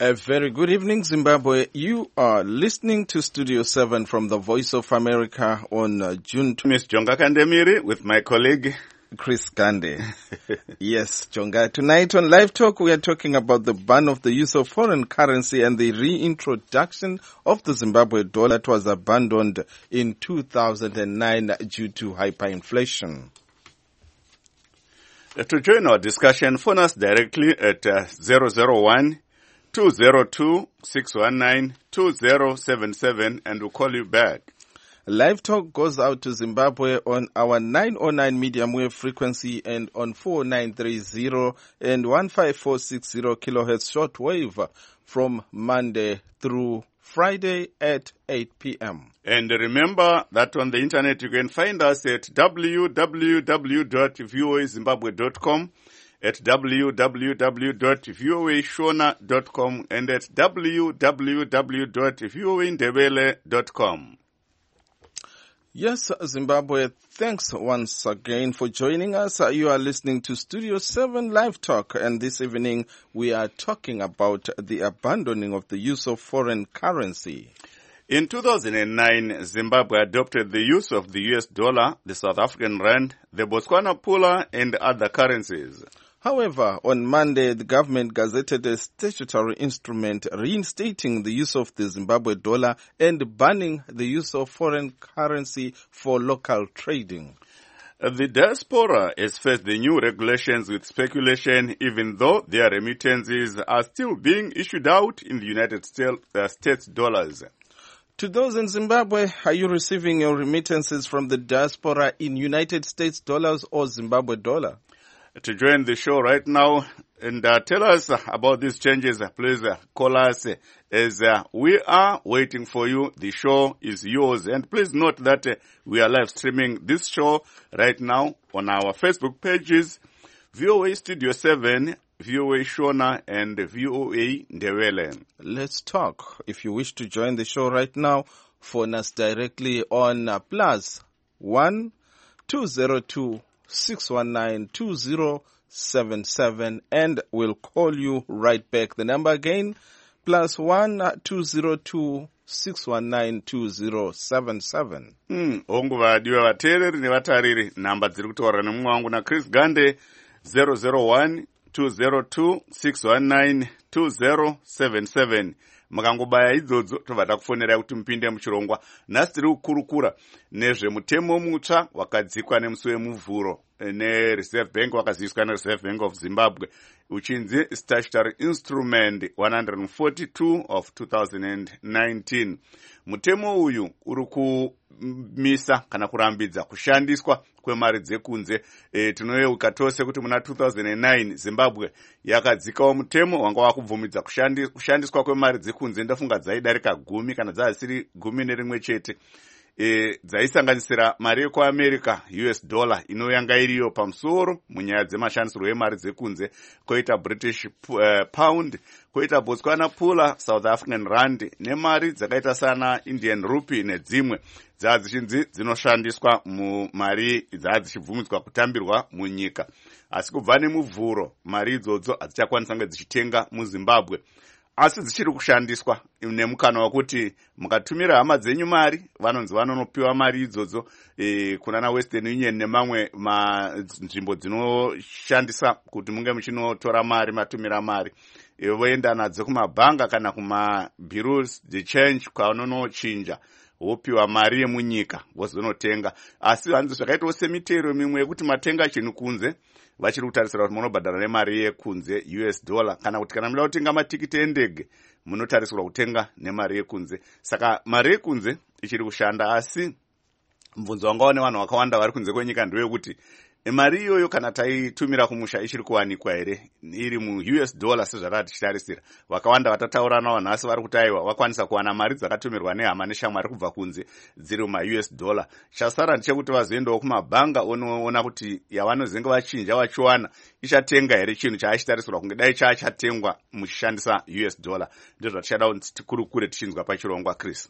A very good evening, Zimbabwe. You are listening to Studio 7 from the Voice of America on June 2. Miss Jonga Kandemiri with my colleague Chris Gande. Yes, Jonga. Tonight on Live Talk, we are talking about the ban of the use of foreign currency and the reintroduction of the Zimbabwe dollar that was abandoned in 2009 due to hyperinflation. To join our discussion, phone us directly at 001-202-619-2077 and we'll call you back. Live Talk goes out to Zimbabwe on our 909 medium wave frequency and on 4930 and 15460 kilohertz shortwave from Monday through Friday at 8 p.m. And remember that on the internet you can find us at www.voazimbabwe.com, at www.voashona.com, and at www.voandebele.com. Yes, Zimbabwe, thanks once again for joining us. You are listening to Studio 7 Live Talk, and this evening we are talking about the abandoning of the use of foreign currency. In 2009, Zimbabwe adopted the use of the US dollar, the South African rand, the Botswana pula, and other currencies. However, on Monday, the government gazetted a statutory instrument reinstating the use of the Zimbabwe dollar and banning the use of foreign currency for local trading. The diaspora has faced the new regulations with speculation, even though their remittances are still being issued out in the United States dollars. To those in Zimbabwe, are you receiving your remittances from the diaspora in United States dollars or Zimbabwe dollar? To join the show right now and tell us about these changes, please call us as we are waiting for you. The show is yours. And please note that we are live streaming this show right now on our Facebook pages, VOA Studio 7, VOA Shona, and VOA Ndebele. Let's talk. If you wish to join the show right now, phone us directly on +1 202 619-2077 and we'll call you right back. The number again, +1 202 619-2077. Onguva diwe vateereri nevatariri, nhamba dziri kutaura nemumwe wangu naChris Gande 001 202 619-2077. Makangobaya idzodzo tobva takufonera kuti mupinde muchirongwa. Nhasi tiri kukurukura nezvemutemo mutsva wakadzikwa nemusi wemuvhuro neReserve Bank, wakaziviswa neReserve Bank of Zimbabwe, uchinzi Statutory Instrument 142 of 2019. Mutemo uyu uri kumisa kana kurambidza kushandiswa kwemari dzekunze. Tinoyeuka tose kuti muna 2009 Zimbabwe yakadzikawo mutemo wanga wakubvumidza kushandiswa kwemari dzekunze. Ndafunga dzaidarika 10 kana dzasiri 11 chete. Dzaisanganisira mari yekuAmerica, US dollar, inoyanga iriyo pamusoro munyaya dzemashandisirwo emari dzekunze, koita British pound, koita Botswana pula, South African rand, nemari dzakaita sana Indian rupee nedzimwe dzadzichinzi dzinoshandiswa mumari dzadzichinbvumidzwa kutambirwa munyika. Asi kubva nemuvhuro mari idzodzo hadzichakwanisa kunge dzichitenga muZimbabwe, asi dzichiri kushandiswa nemukana wekuti mukatumira hama dzenyu mari vanonzi vanonopiwa mari idzodzo kuna Western Union nemamwe nzvimbo dzinoshandisa kuti munge muchinotora mari matumira mari. Voenda nadzo kumabhanga kana kumabureaus de change kwavanonochinja, wopiwa mari yemunyika wozonotenga. Asi hanzi zvakaitawo semitero mimwe yekuti matenga chinhu kunze vachiri kutarisira kuti munobhadhara nemari yekunze US dollar, kana kuti kana muda kutenga matikiti endege munotarisirwa kutenga nemari yekunze. Saka mari yekunze ichiri kushanda, asi mubvunzo wanga one vanhu vakawanda vari kunze kwenyika ndewekuti mari iyoyo kana taitumira kumusha ichiri kuwanikwa here iri muUS dollar sezvatati tichitarisira. Vakawanda vatataura navo nhasi vari kuti aiwa vakwanisa kuwana mari dzakatumirwa nehama neshamwari kubva kunze dziri mumaUS dollar. Chasara ndechekuti vazoendawo kumabhanga onoona kuti yavanozenge vachinja vachiwana ichatenga here chinhu chaachitarisirwa kunge dai chatengwa muchishandisa US dollar. Ndizvo zvatichada kuti tikurukure tichinzwa pachirongwa, Chris.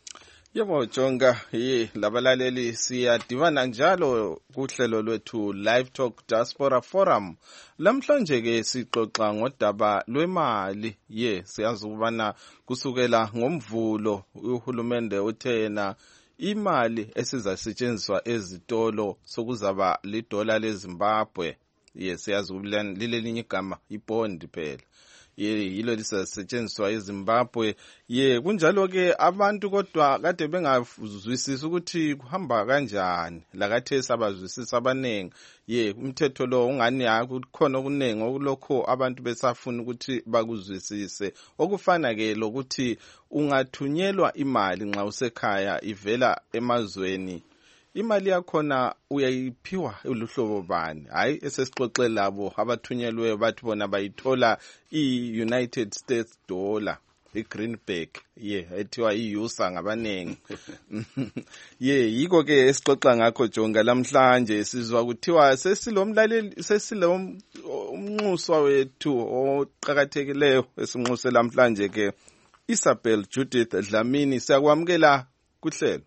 Yebo Jonga, labalaleli siyadibana njalo kuhlelo lwethu Live Talk Diaspora Forum. Lamhlanje ke sixoxa ngodaba lwemali. Siyazi ukubana kusukela ngomvulo uhulumende uthena imali esizasetshenziswa ezitolo sokuzaba $1 leZimbabwe. Siyazi ukubana lilelinye igama iBond phela. Yilo lisasetshenziswa eZimbabwe. Kunjalo ke abantu kodwa kade bengazwisisi ukuthi kuhamba kanjani. Lakathesi abazwisisi abanengi. Umthetho lo ungani kukhona okunengi okulokho abantu besafuna ukuthi bakuzwisise. Okufana ke lokuthi ungathunyelwa imali nxa usekhaya ivela emazweni. Imali yakhona uyayiphiwa uluhlobo bani? Hayi esesixoxe labo abathunyelwe bathi bona bayithola i-United States dollar, i-Greenback, ethiwa i-USA ngabanengi. Yiko ke esixoxa ngakho Jonga lamhlanje sizwa kuthiwa umnxuso wethu oqhakathekileyo esinxuse lamhlanje ke Isabel Judith Dlamini. Siyakwamukela kuhlelo.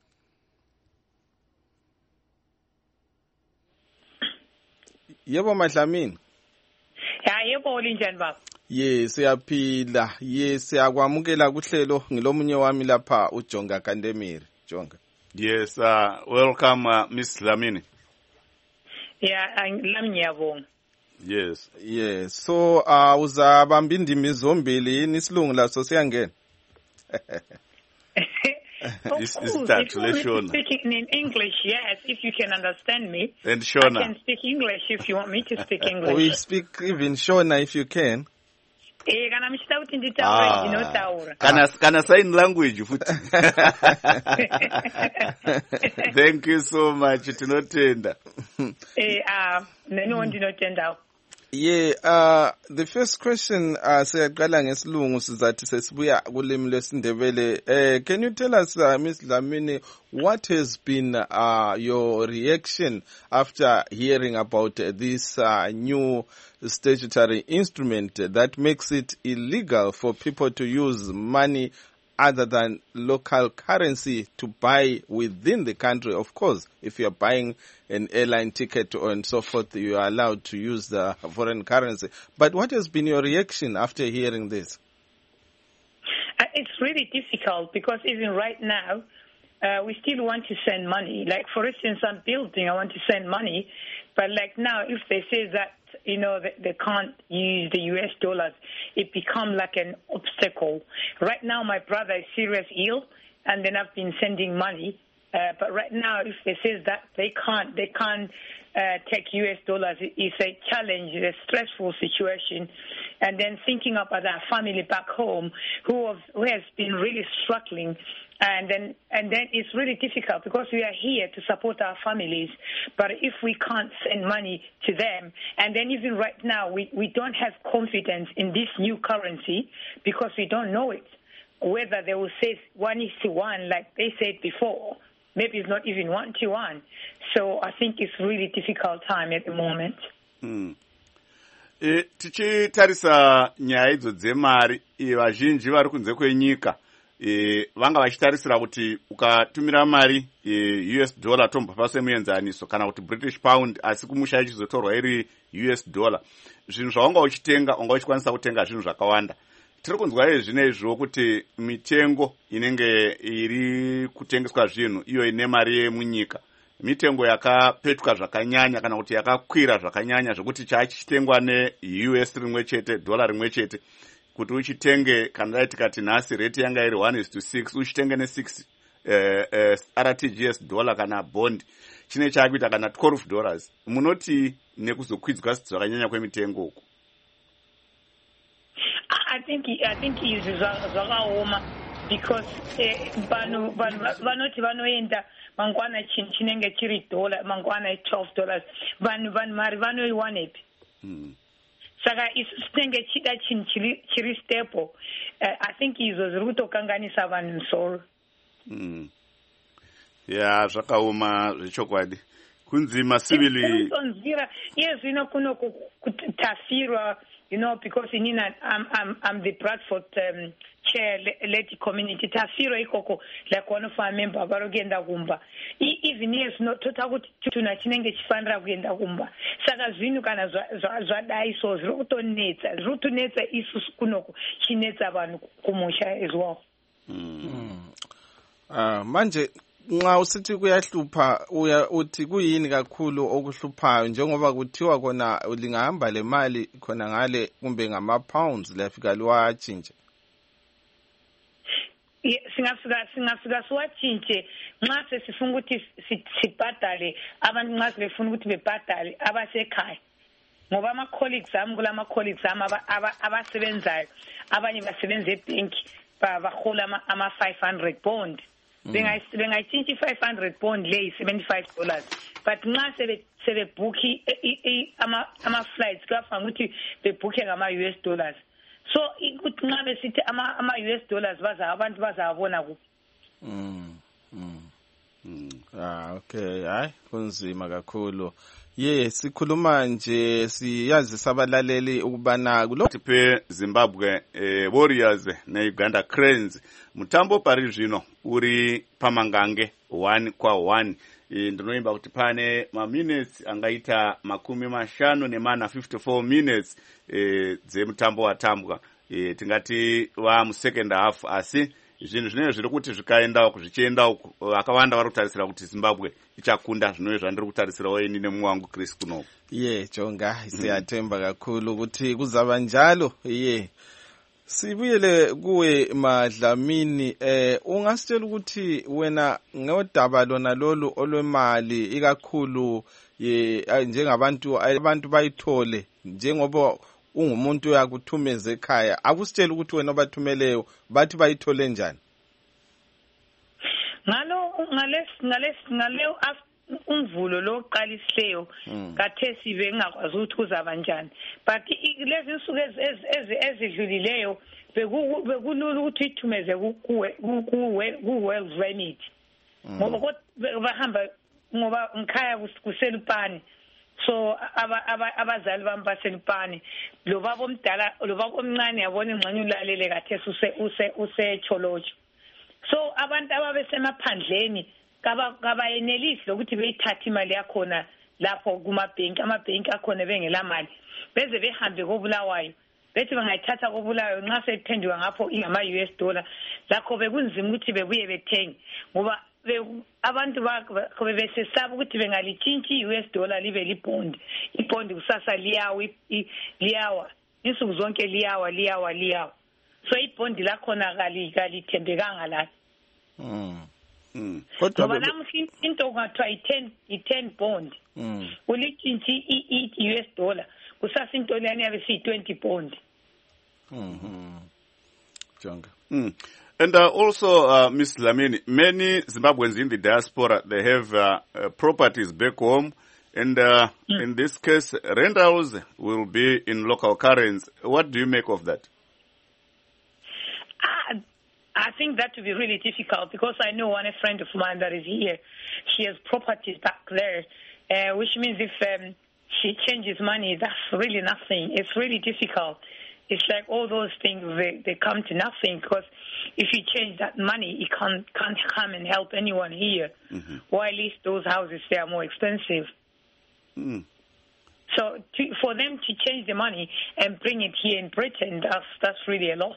Yebo Madlamini. Yebo linjani baba? Siyaphila. Siyakwamukela kuhlelo ngilomunye wami lapha uJonga Kandemiri. Jonga. Yes, welcome Miss Dlamini. Lami ngiyabonga. Yes. So uzabamba indimi zombili yini isilungu laso siyangena? If you want me to speak in English, yes, if you can understand me. And Shona. I can speak English if you want me to speak English. We speak even Shona if you can. Kana sign language futhi. Thank you so much. Tinotenda. Ndinotenda. The first question siyaqala ngesilungu sizathi sesibuya kulimi lwesindebele. Can you tell us Ms. Dlamini, what has been your reaction after hearing about this new statutory instrument that makes it illegal for people to use money other than local currency to buy within the country? Of course, if you're buying an airline ticket and so forth, you are allowed to use the foreign currency. But what has been your reaction after hearing this? It's really difficult because even right now, we still want to send money. Like, for instance, I'm building, I want to send money. But like now, if they say that, they can't use the US dollars, it becomes like an obstacle. Right now, my brother is seriously ill, and then I've been sending money. But right now, if they say that they can't take US dollars, it's a challenge, it's a stressful situation. And then thinking about our family back home who has been really struggling. And then it's really difficult because we are here to support our families. But if we can't send money to them, and then even right now, we don't have confidence in this new currency because we don't know it, whether they will say 1:1 like they said before. Maybe it's not even 1:1. So I think it's really difficult time at the moment. Tichitarisa nyaya idzo dzemari, vazhinji vari kunze kwenyika vanga vachitarisira kuti ukatumira mari US dollar tomba pasemuenzaniso kana kuti British pound asi kumusha ichizotorwa iri US dollar. Zvinhu zvawanga uchitenga wanga uchikwanisa kutenga zvinhu zvakawanda. Tiri kunzwa zvinezvo kuti mitengo inenge iri kutengeswa zvinhu iyo ine mari yemunyika mitengo yakapetuka zvakanyanya kana kuti yakakwira zvakanyanya zvokuti chachitengwa neUS rimwe chete dollar rimwe chete kuti uchitenge kana dai tikati nhasi rate yanga iri 1:6 uchitenge ne6 RTGS dollar kana bond chine chakuita kana $12. Munoti nekuzokwidzwa zvakanyanya kwemitengo uku? I think izvi zvakaoma because vanoti vanoenda mangwana chinhu chinenge chiri dollar mangwana $12 vanhu mari vanoiwanepi? Saka isu tinenge chida chinhu chiri stable. I think izvo zviri kutokanganisa vanhu musoro. Zvakaoma zvechokwadi. Kunzi masivili iye zvino kuno kutafirwa you know, because I'm the Bradford chair lady community. Tafiro ikoko like one of our members barogenda kumba. Even yes no totakuti tuna chinenge chifandira kuenda kumba. Saka zvinhu kana zvadai so zvokutonetsa zvotonetsa isusu kunoko chinetsa vanhu kumusha as well. Manje nxa usithi kuyahlupha uthi kuyini kakhulu okuhluphayo njengoba kuthiwa khona lingahamba le mali khona ngale kumbe ngama-pounds lafika liwatshintshe. Singafika siwatshintshe nxa sesifuna ukuthi sibhadale abantu nxa sebefuna ukuthi bebhadale abasekhaya ngoba ama-colleagues ami kulama-colleagues ami abasebenzayo abanye basebenza ebhenki bahola ama-500 bond. Bengayitshintsha i-500 bond le yi-$75 but nxa sebebhukhi ama-flights kuyafana ukuthi bebhukhe ngama-US dollars. So ukuthi nxa besithi ama-US dollars abantu bazawabona kuphi. Okay, hayi kunzima kakhulu. Sikhuluma nje siyazisa abalaleli ukubana pe Zimbabwe Warriors na Uganda Cranes mutambo pari zvino uri pamangange 1-1. Ndinoimba kuti pane minutes angaita 54 minutes dzemutambo watambwa. Tingati mu second half asi zvinhu zvinenge zviri kuti zvikaenda zvichienda uku akawanda vari kutarisira kuti Zimbabwe ichakunda zvinove zvandiri kutarisirawo ini nemumwe wangu Chris kuno. Jonga siyathemba kakhulu ukuthi kuzaba njalo. Sibuyele kuwe Madlamini, ungasitshela ukuthi wena ngodaba lona lolu olwemali ikakhulu abantu bayithole njengoba ungumuntu uyakuthumeza ekhaya, akusitshela ukuthi wena obathumeleyo bathi bayithole njani? Ngale umvulo lo oqalisileyo kathesi bengakwazi ukuthi kuzaba njani, but lezi nsuku ezidlulileyo bekulula ukuthi ithumeze ku-World Remit ngoba bahamba ngoba ngikhaya kuselupani. So abazali bami baselupani lo baba omdala lo baba omncane yabona ingxenye ulalele kathesi usecholotsho. So abantu ababesemaphandleni kabayenelisi lokuthi beyithathe imali yakhona lapho kumabhenki amabhenki akhona bengela mali beze behambe koBulawayo bethi bangayithatha koBulawayo nxa sephenduka ngapho ingama-US dollar lakho bekunzima ukuthi bebuye bethenge ngoba abantu besesaba ukuthi bengalitshintsha i-US dollar libe libhondi. Ibhondi kusasa liyawa insuku zonke liyawa. So ibhondi lakhona kalithembekanga la. Ngoba namuhla into kungathiwa i-10 bond ulitshintsha i-US dollar kusasa into leyani yabe siyi-20 bond. Jonga. And also, Ms. Lamini, many Zimbabweans in the diaspora, they have properties back home. And in this case, rentals will be in local currency. What do you make of that? I think that would be really difficult because I know a friend of mine that is here. She has properties back there, which means if she changes money, that's really nothing. It's really difficult. It's like all those things, they come to nothing because if you change that money, you can't come and help anyone here. Or at least those houses, they are more expensive. So for them to change the money and bring it here in Britain, that's really a loss.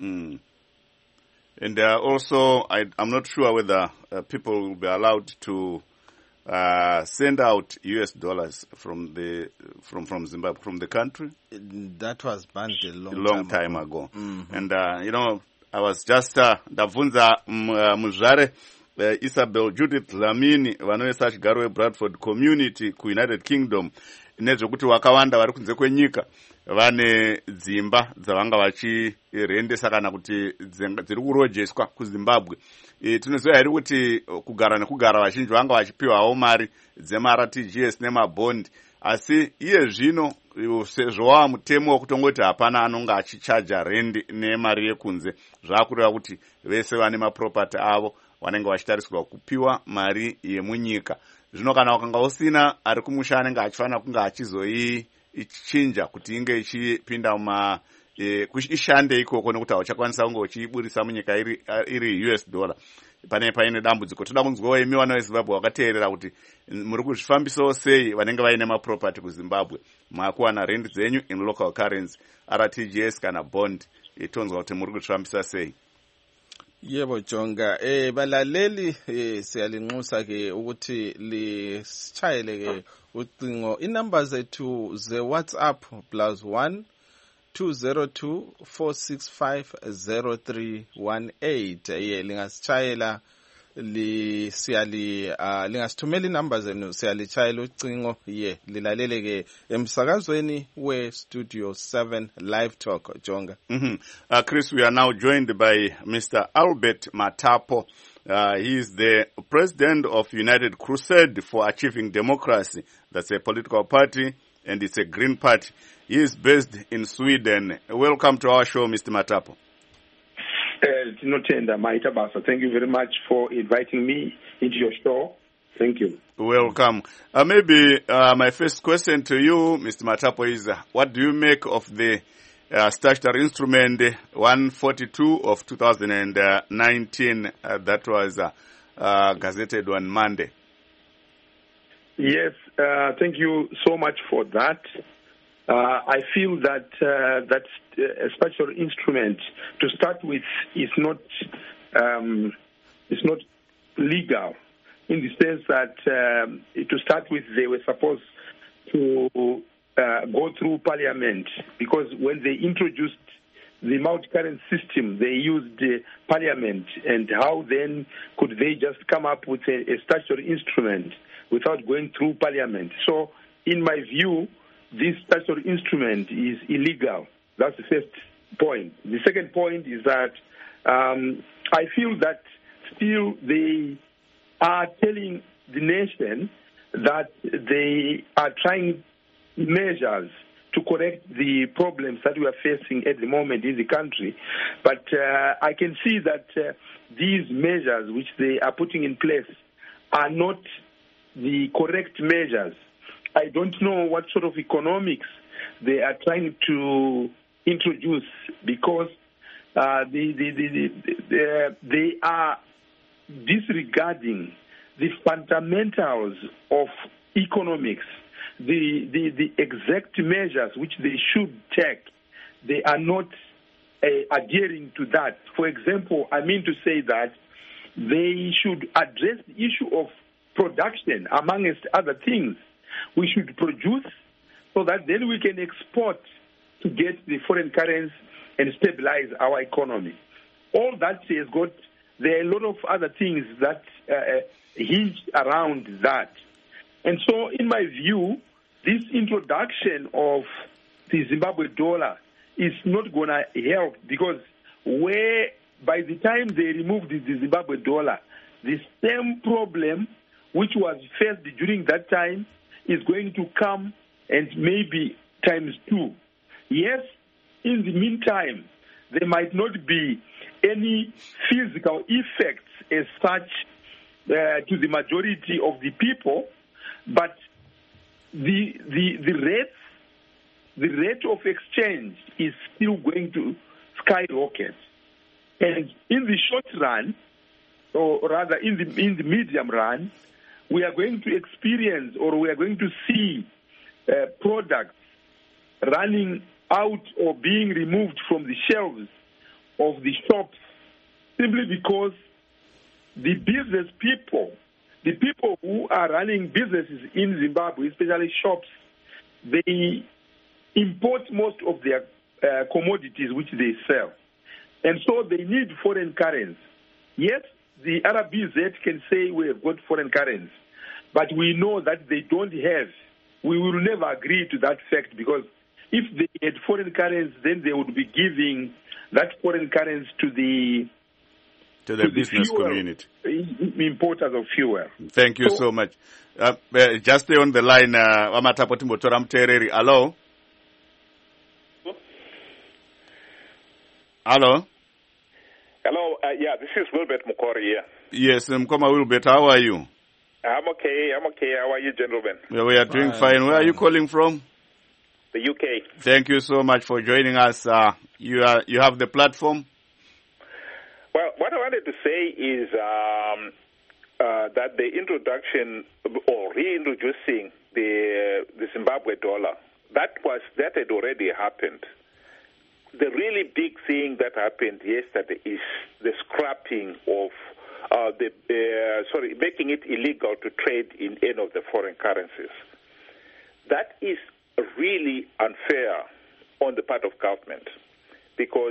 And also, I'm not sure whether people will be allowed to send out US dollars from Zimbabwe, from the country. That was banned a long time ago. And I was just ndabvunza muzvare Isabel Judith Lamini vanoisa chigaro weBradford community kuUnited Kingdom nezvekuti wakawanda vari kunze kwenyika vane dzimba dzavanga vachirendesa kana kuti dziri kurojeswa kuZimbabwe. Tinoziva here kuti kugara nekugara vazhinji vanga vachipiwawo mari dzemaRTGS nemabhondi, asi iye zvino sezvo wava mutemo wekutongoti hapana anonga achichaja rendi nemari yekunze, zvakureva kuti vese vane mapropati avo vanenge vachitarisirwa kupiwa mari yemunyika. Zvino kana wakanga usina ari kumusha anenge achifanira kunge ichichinja kuti inge ichipinda ishande ikoko nekuti hauchakwanisa kunge uchiburisa munyika iri US dollar. Pane paine dambudziko. Toda kunzwawo imi vana veZimbabwe vakateerera kuti muri kuzvifambisawo sei vanenge vaine maproperty kuZimbabwe. Mwakuwana rent dzenyu in local currency, RTGS kana bond. Tonzwa kuti muri kuzvifambisa sei. Yebo Jonga, balaleli siyalinxusa ke ukuthi lichayele ke ucingo inumber zethu ze WhatsApp +1 202 465 0318. Lingasitshayela lingasithumela inumber zenu siyalitshayela ucingo lilalele ke emsakazweni we Studio 7 Live Talk Jonga. Chris, we are now joined by Mr. Albert Matapo. He is the president of United Crusade for Achieving Democracy. That's a political party and it's a green party. He is based in Sweden. Welcome to our show, Mr. Matapo. Thank you very much for inviting me into your show. Thank you. Welcome. Maybe my first question to you, Mr. Matapo, is what do you make of the statutory instrument 142 of 2019 that was gazetted on Monday? Yes, thank you so much for that. I feel that that statutory instrument, to start with, is not legal, in the sense that to start with, they were supposed to go through Parliament, because when they introduced the multi-currency system, they used Parliament, and how then could they just come up with a statutory instrument without going through Parliament? So, in my view, this statutory instrument is illegal. That's the first point. The second point is that I feel that still they are telling the nation that they are trying measures to correct the problems that we are facing at the moment in the country. But I can see that these measures which they are putting in place are not the correct measures. I don't know what sort of economics they are trying to introduce, because they are disregarding the fundamentals of economics, the exact measures which they should take. They are not adhering to that. For example, I mean to say that they should address the issue of production, amongst other things. We should produce so that then we can export to get the foreign currency and stabilize our economy. All that has got, there are a lot of other things that hinge around that. And so, in my view, this introduction of the Zimbabwe dollar is not going to help, because by the time they removed the Zimbabwe dollar, the same problem which was faced during that time is going to come, and maybe times two. Yes, in the meantime, there might not be any physical effects as such to the majority of the people, but the rate of exchange is still going to skyrocket. And in the short run, or rather in the medium run, we are going to experience, or we are going to see products running out or being removed from the shelves of the shops, simply because the business people, the people who are running businesses in Zimbabwe, especially shops, they import most of their commodities which they sell. And so they need foreign currency. Yes, the RBZ can say we have got foreign currency, but we know that they don't have. We will never agree to that fact, because if they had foreign currency, then they would be giving that foreign currency to the business community, importers of fuel. Thank you so much. Just stay on the line. Amatapo timbotora muteereri. Hello. Hello. Hello, this is Wilbert Mukori here. Yes, Mkoma Wilbert, how are you? I'm okay. How are you, gentlemen? We are doing fine. Where are you calling from? the UK. Thank you so much for joining us. You have the platform. Well, what I wanted to say is that the introduction or reintroducing the Zimbabwe dollar, that had already happened. The really big thing that happened yesterday is the scrapping of making it illegal to trade in any of the foreign currencies. That is really unfair on the part of government because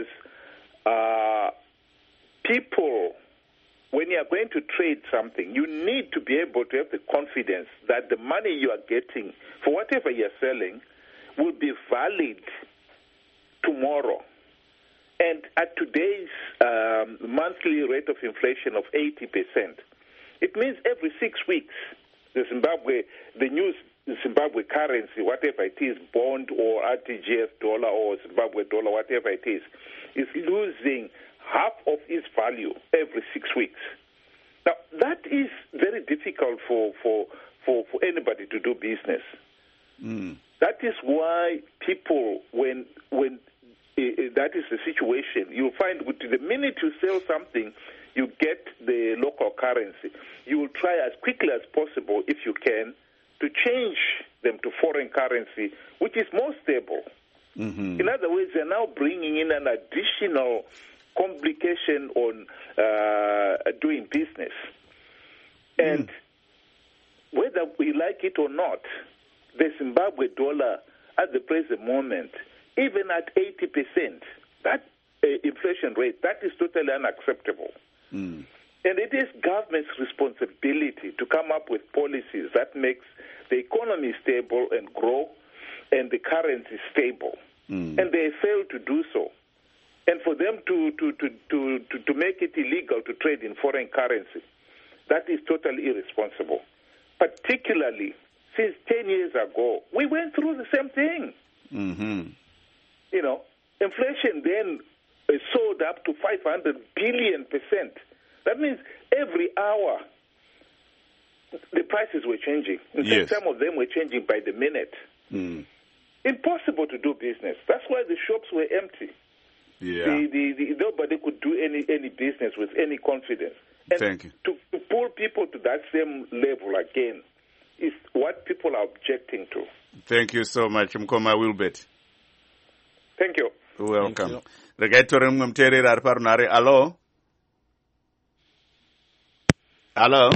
people, when you are going to trade something, you need to be able to have the confidence that the money you are getting for whatever you are selling will be valid tomorrow. And at today's monthly rate of inflation of 80%, it means every 6 weeks, the new Zimbabwe currency, whatever it is, bond or RTGS dollar or Zimbabwe dollar, whatever it is losing half of its value every 6 weeks. Now, that is very difficult for anybody to do business. That is why people, when that is the situation, you'll find the minute you sell something, you get the local currency. You will try as quickly as possible, if you can, to change them to foreign currency, which is more stable. Mm-hmm. In other words, they're now bringing in an additional complication on doing business. And whether we like it or not, the Zimbabwe dollar at the present moment, even at 80%, that inflation rate, that is totally unacceptable. And it is government's responsibility to come up with policies that makes the economy stable and grow and the currency stable. And they fail to do so. And for them to make it illegal to trade in foreign currency, that is totally irresponsible. Particularly since 10 years ago, we went through the same thing. You know, inflation then soared up to 500 billion%. That means every hour the prices were changing. In fact, some of them were changing by the minute. Impossible to do business. That's why the shops were empty. Nobody could do any business with any confidence. And Thank you. To pull people to that same level again is what people are objecting to. Thank you so much, Mkoma Wilbert. Thank you. Welcome. Regaitore mteereri ari parunare. Hello? Hello?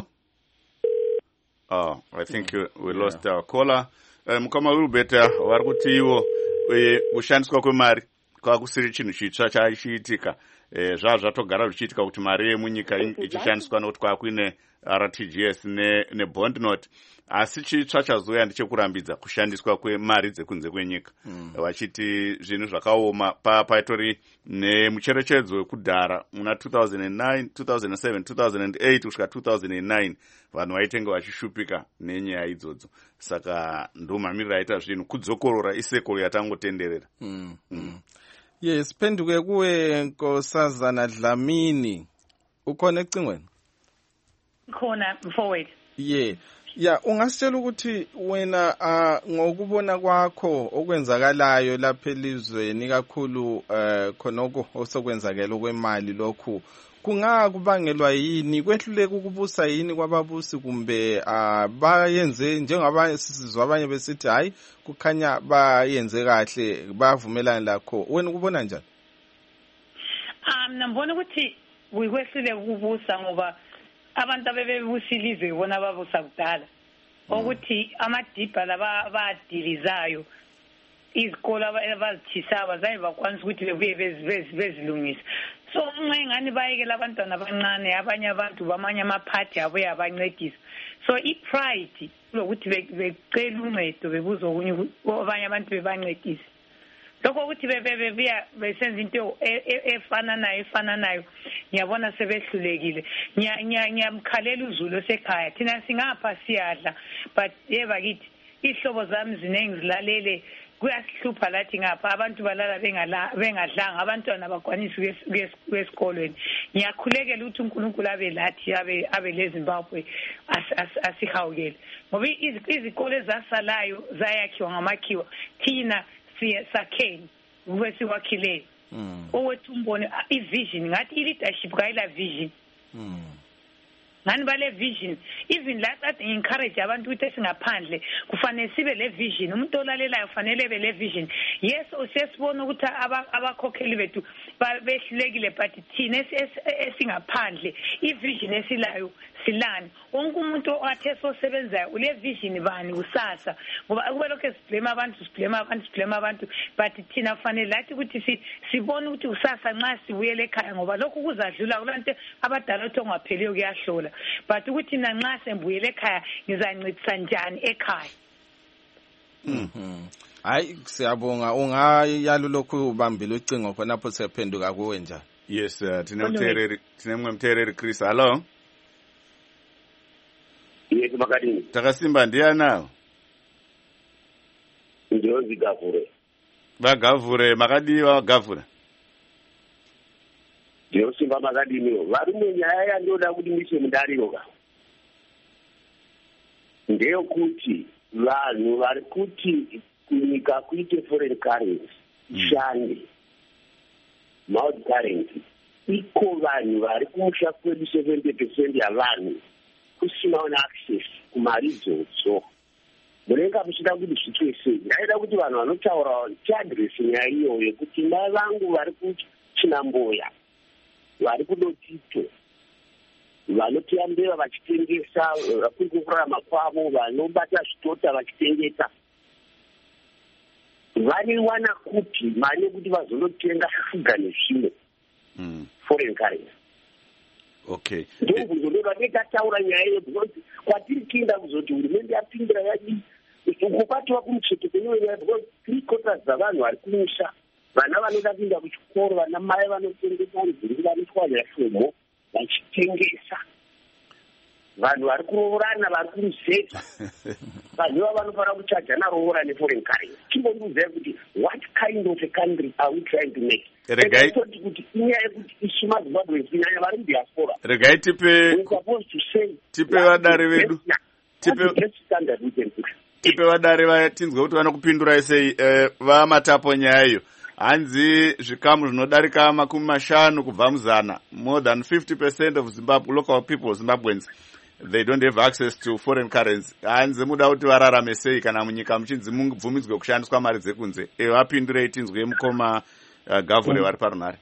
Oh, I think we lost our caller. Mkoma Wilbert, vari kuti iwo kushandiswa kwemari kwakusiri chinhu chitsva chachiitika. Zvatogara zvichiitika kuti mari yemunyika ichishandiswa nokuti kwakuine RTGS nebond note. Asi chitsva chazouya ndechekurambidza kushandiswa kwemari dzekunze kwenyika. Vachiti zvinhu zvakaoma paitori nemucherechedzo wekudhara muna 2009, 2007, 2008 kusvika 2009 vanhu vaitenge vachishupika nenyaya idzodzo. Saka ndomamiriro aita zvinhu kudzokorora isekolo yatangotenderera. Yes, penduke kuwe Nkosazana Dlamini. Ukhona ecingweni? Khona forward. Ungasitshela ukuthi wena ngokubona kwakho okwenzakalayo lapha elizweni kakhulu khonoko osokwenzakela kwemali lokhu kungakubangelwa yini, kwehluleka ukubusa yini kwababusi kumbe bayenze njengabanye sizizwa abanye besithi hayi kukhanya bayenze kahle bavumelana lakho, wena ukubona njani? Ngibona ukuthi kwehluleka ukubusa ngoba abantu abebebusilize bona babusa kudala ukuthi amadibha laba badilizayo izikolo abazithisa abazayi bakwanisa ukuthi bebuye bezilungisa. So ngani bayekela abantwana abancane abanye abantu bamanye amaphathi abuye abancedisa. So ipride lokuthi becela uncedo bebuza okunye abanye abantu bebancedisa. Lokho ukuthi bebuya besenza into efana nayo ngiyabona sebehlulekile. Ngiyamkhalela uZulu osekhaya. Thina singapha siyadla but yeba kithi ihlobo zami zinengi zilalele kuyasihlupha lathi ngapha abantu balala bengadlanga abantwana bakwanisa kwesikolweni. Ngiyakhulekela ukuthi uNkulunkulu abe lathi abe leZimbabwe asihawukele ngoba izikole ezasalayo zayakhiwa ngamakhiwa thina sakheni kube siwakhileyo. Owethu umbone ivision ngathi i-leadership kayila vision. Ngani bale vision even last I encourage abantu ukuthi esingaphandle kufanele sibe le vision umuntu olalelayo kufanele be le vision. Yes usesibona ukuthi abakhokheli bethu behlulekile but thina esingaphandle ivision esilayo silani wonke umuntu othe sosebenzayo ule vision bani kusasa ngoba kube lokho siblame abantu but thina kufanele lathi ukuthi sibone ukuthi kusasa nxa sibuyele ekhaya ngoba lokho kuzadlula kulanto abadala othi ongapheliyo kuyahlola but ukuthi nxa sembuyele ekhaya ngizancedisa njani ekhaya. Hayi siyabonga ungayalo lokhu ubambile ucingo khona lapho siyaphenduka kuwe njani. Yes tinemumtereri Chris. Hello. Yes makadini. Takasimba ndiyana. Njozi Gavure. Bagavure makadiwa wagavura. Ndinosimba makadini vari munyaya yandoda kuti mise mundariroka ndeyekuti vanhu vari kuti kunyika kuite foreign currency shande mouth currency iko vanhu vari kumusha kwedu 70% yavanhu kusinawo neaccess kumaridzotso munenge muchida kuti zvitwe sei. ndaida kuti vanhu vanotaura tiadresi nyaya iyoyo yekuti mai vangu vari kuchinamboya vari kudotito vanotiyambeva vachitengesa kuri kukurarama kwavo vanobata zvitota vachitengesa vanowana kuti mari yekuti vazonotenga shuga nezvimwe foreign currency. Okay. ndokuzondoda nekataura nyaya iyo because kwatiri kuenda kuzoti hurumende yapindira yadi kukwatiwa kumucheto kwenyaya because 3/4 dzavanhu vari kumusha vana vanoda kuenda kuchikoro vana mai vanotengesa nziri vanotwanya shumo vachitengesa vanhu vari kuroorana vari kuruzeta vanhu iva vanofanira kuchajana roora neforeign currency. chimbondiudzai kuti what kind of a country are we trying to make? Toti kuti inyaya yekuti isu maZimbabwe kunyanya vari mudiaspora regai tipe vadare vedu tipe vadare vaya tinzwe kuti vanokupindurai sei vamatapo nyaya iyo. Hanzi zvikamu zvinodarika 50 kubva muzana, more than 50% of Zimbabwe local people Zimbabweans they don't have access to foreign currency. Hanzi muda kuti vararame sei kana munyika muchinzi mubvumidzwe kushandiswa mari dzekunze. Vapindurei tinzwe mukoma Gavure vari parunare.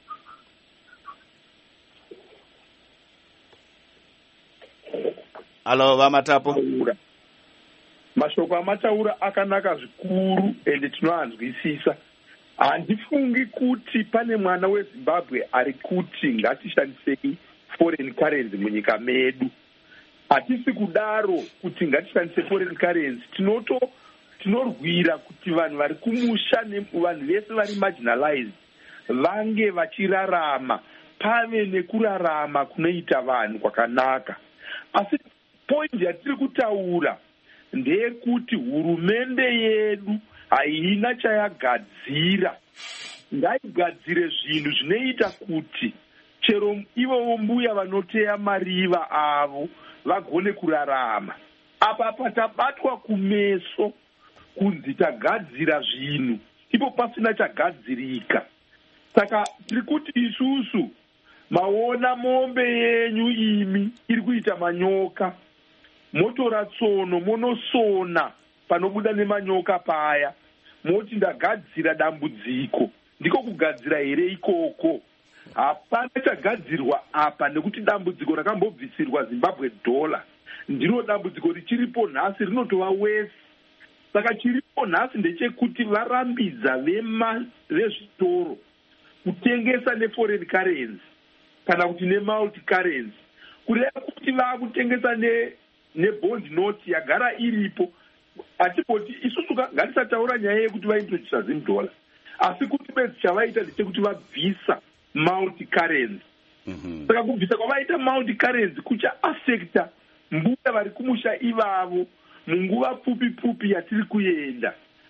Halo vamatapo. Mashoko amataura akanaka zvikuru ende tinoanzwisisa. Handifungi kuti pane mwana weZimbabwe ari kuti ngatishandisei foreign currency munyika medu. Hatisi kudaro kuti ngatishandise foreign currency. Tinorwira kuti vanhu vari kumusha nevanhu vese vari marginalized vange vachirarama pave nekurarama kunoita vanhu kwakanaka. Asi point yatiri kutaura ndeyekuti hurumende yedu haina chayagadzira. Ngaigadzire zvinhu zvinoita kuti chero ivo mbuya vanoteya mariva avo vagone kurarama. Apa patabatwa kumeso kunzi tagadzira zvinhu ipo pasina chagadzirika. Saka tiri kuti isusu maona mombe yenyu imi iri kuita manyoka, motora tsono monosona panobuda nemanyoka paya, moti ndagadzira dambudziko. Ndiko kugadzira here ikoko? Hapana chagadzirwa apa, nekuti dambudziko rakambobvisirwa Zimbabwe dollar ndiro dambudziko richiripo nhasi, rinotova wese. Saka chiripo nhasi ndechekuti varambidza vezvitoro kutengesa neforeign currency kana kuti nemulti currency, kureva kuti vakutengesa nebond note yagara iripo. Hatipoti isusu ngatisataura nyaya yekuti vaintrodusa $10, asi kuti bedzi chavaita ndechekuti vabvisa multi currency. Saka kubvisa kwavaita multi currency kucha affecta mbuya vari kumusha ivavo munguva pfupi yatiri kuenda.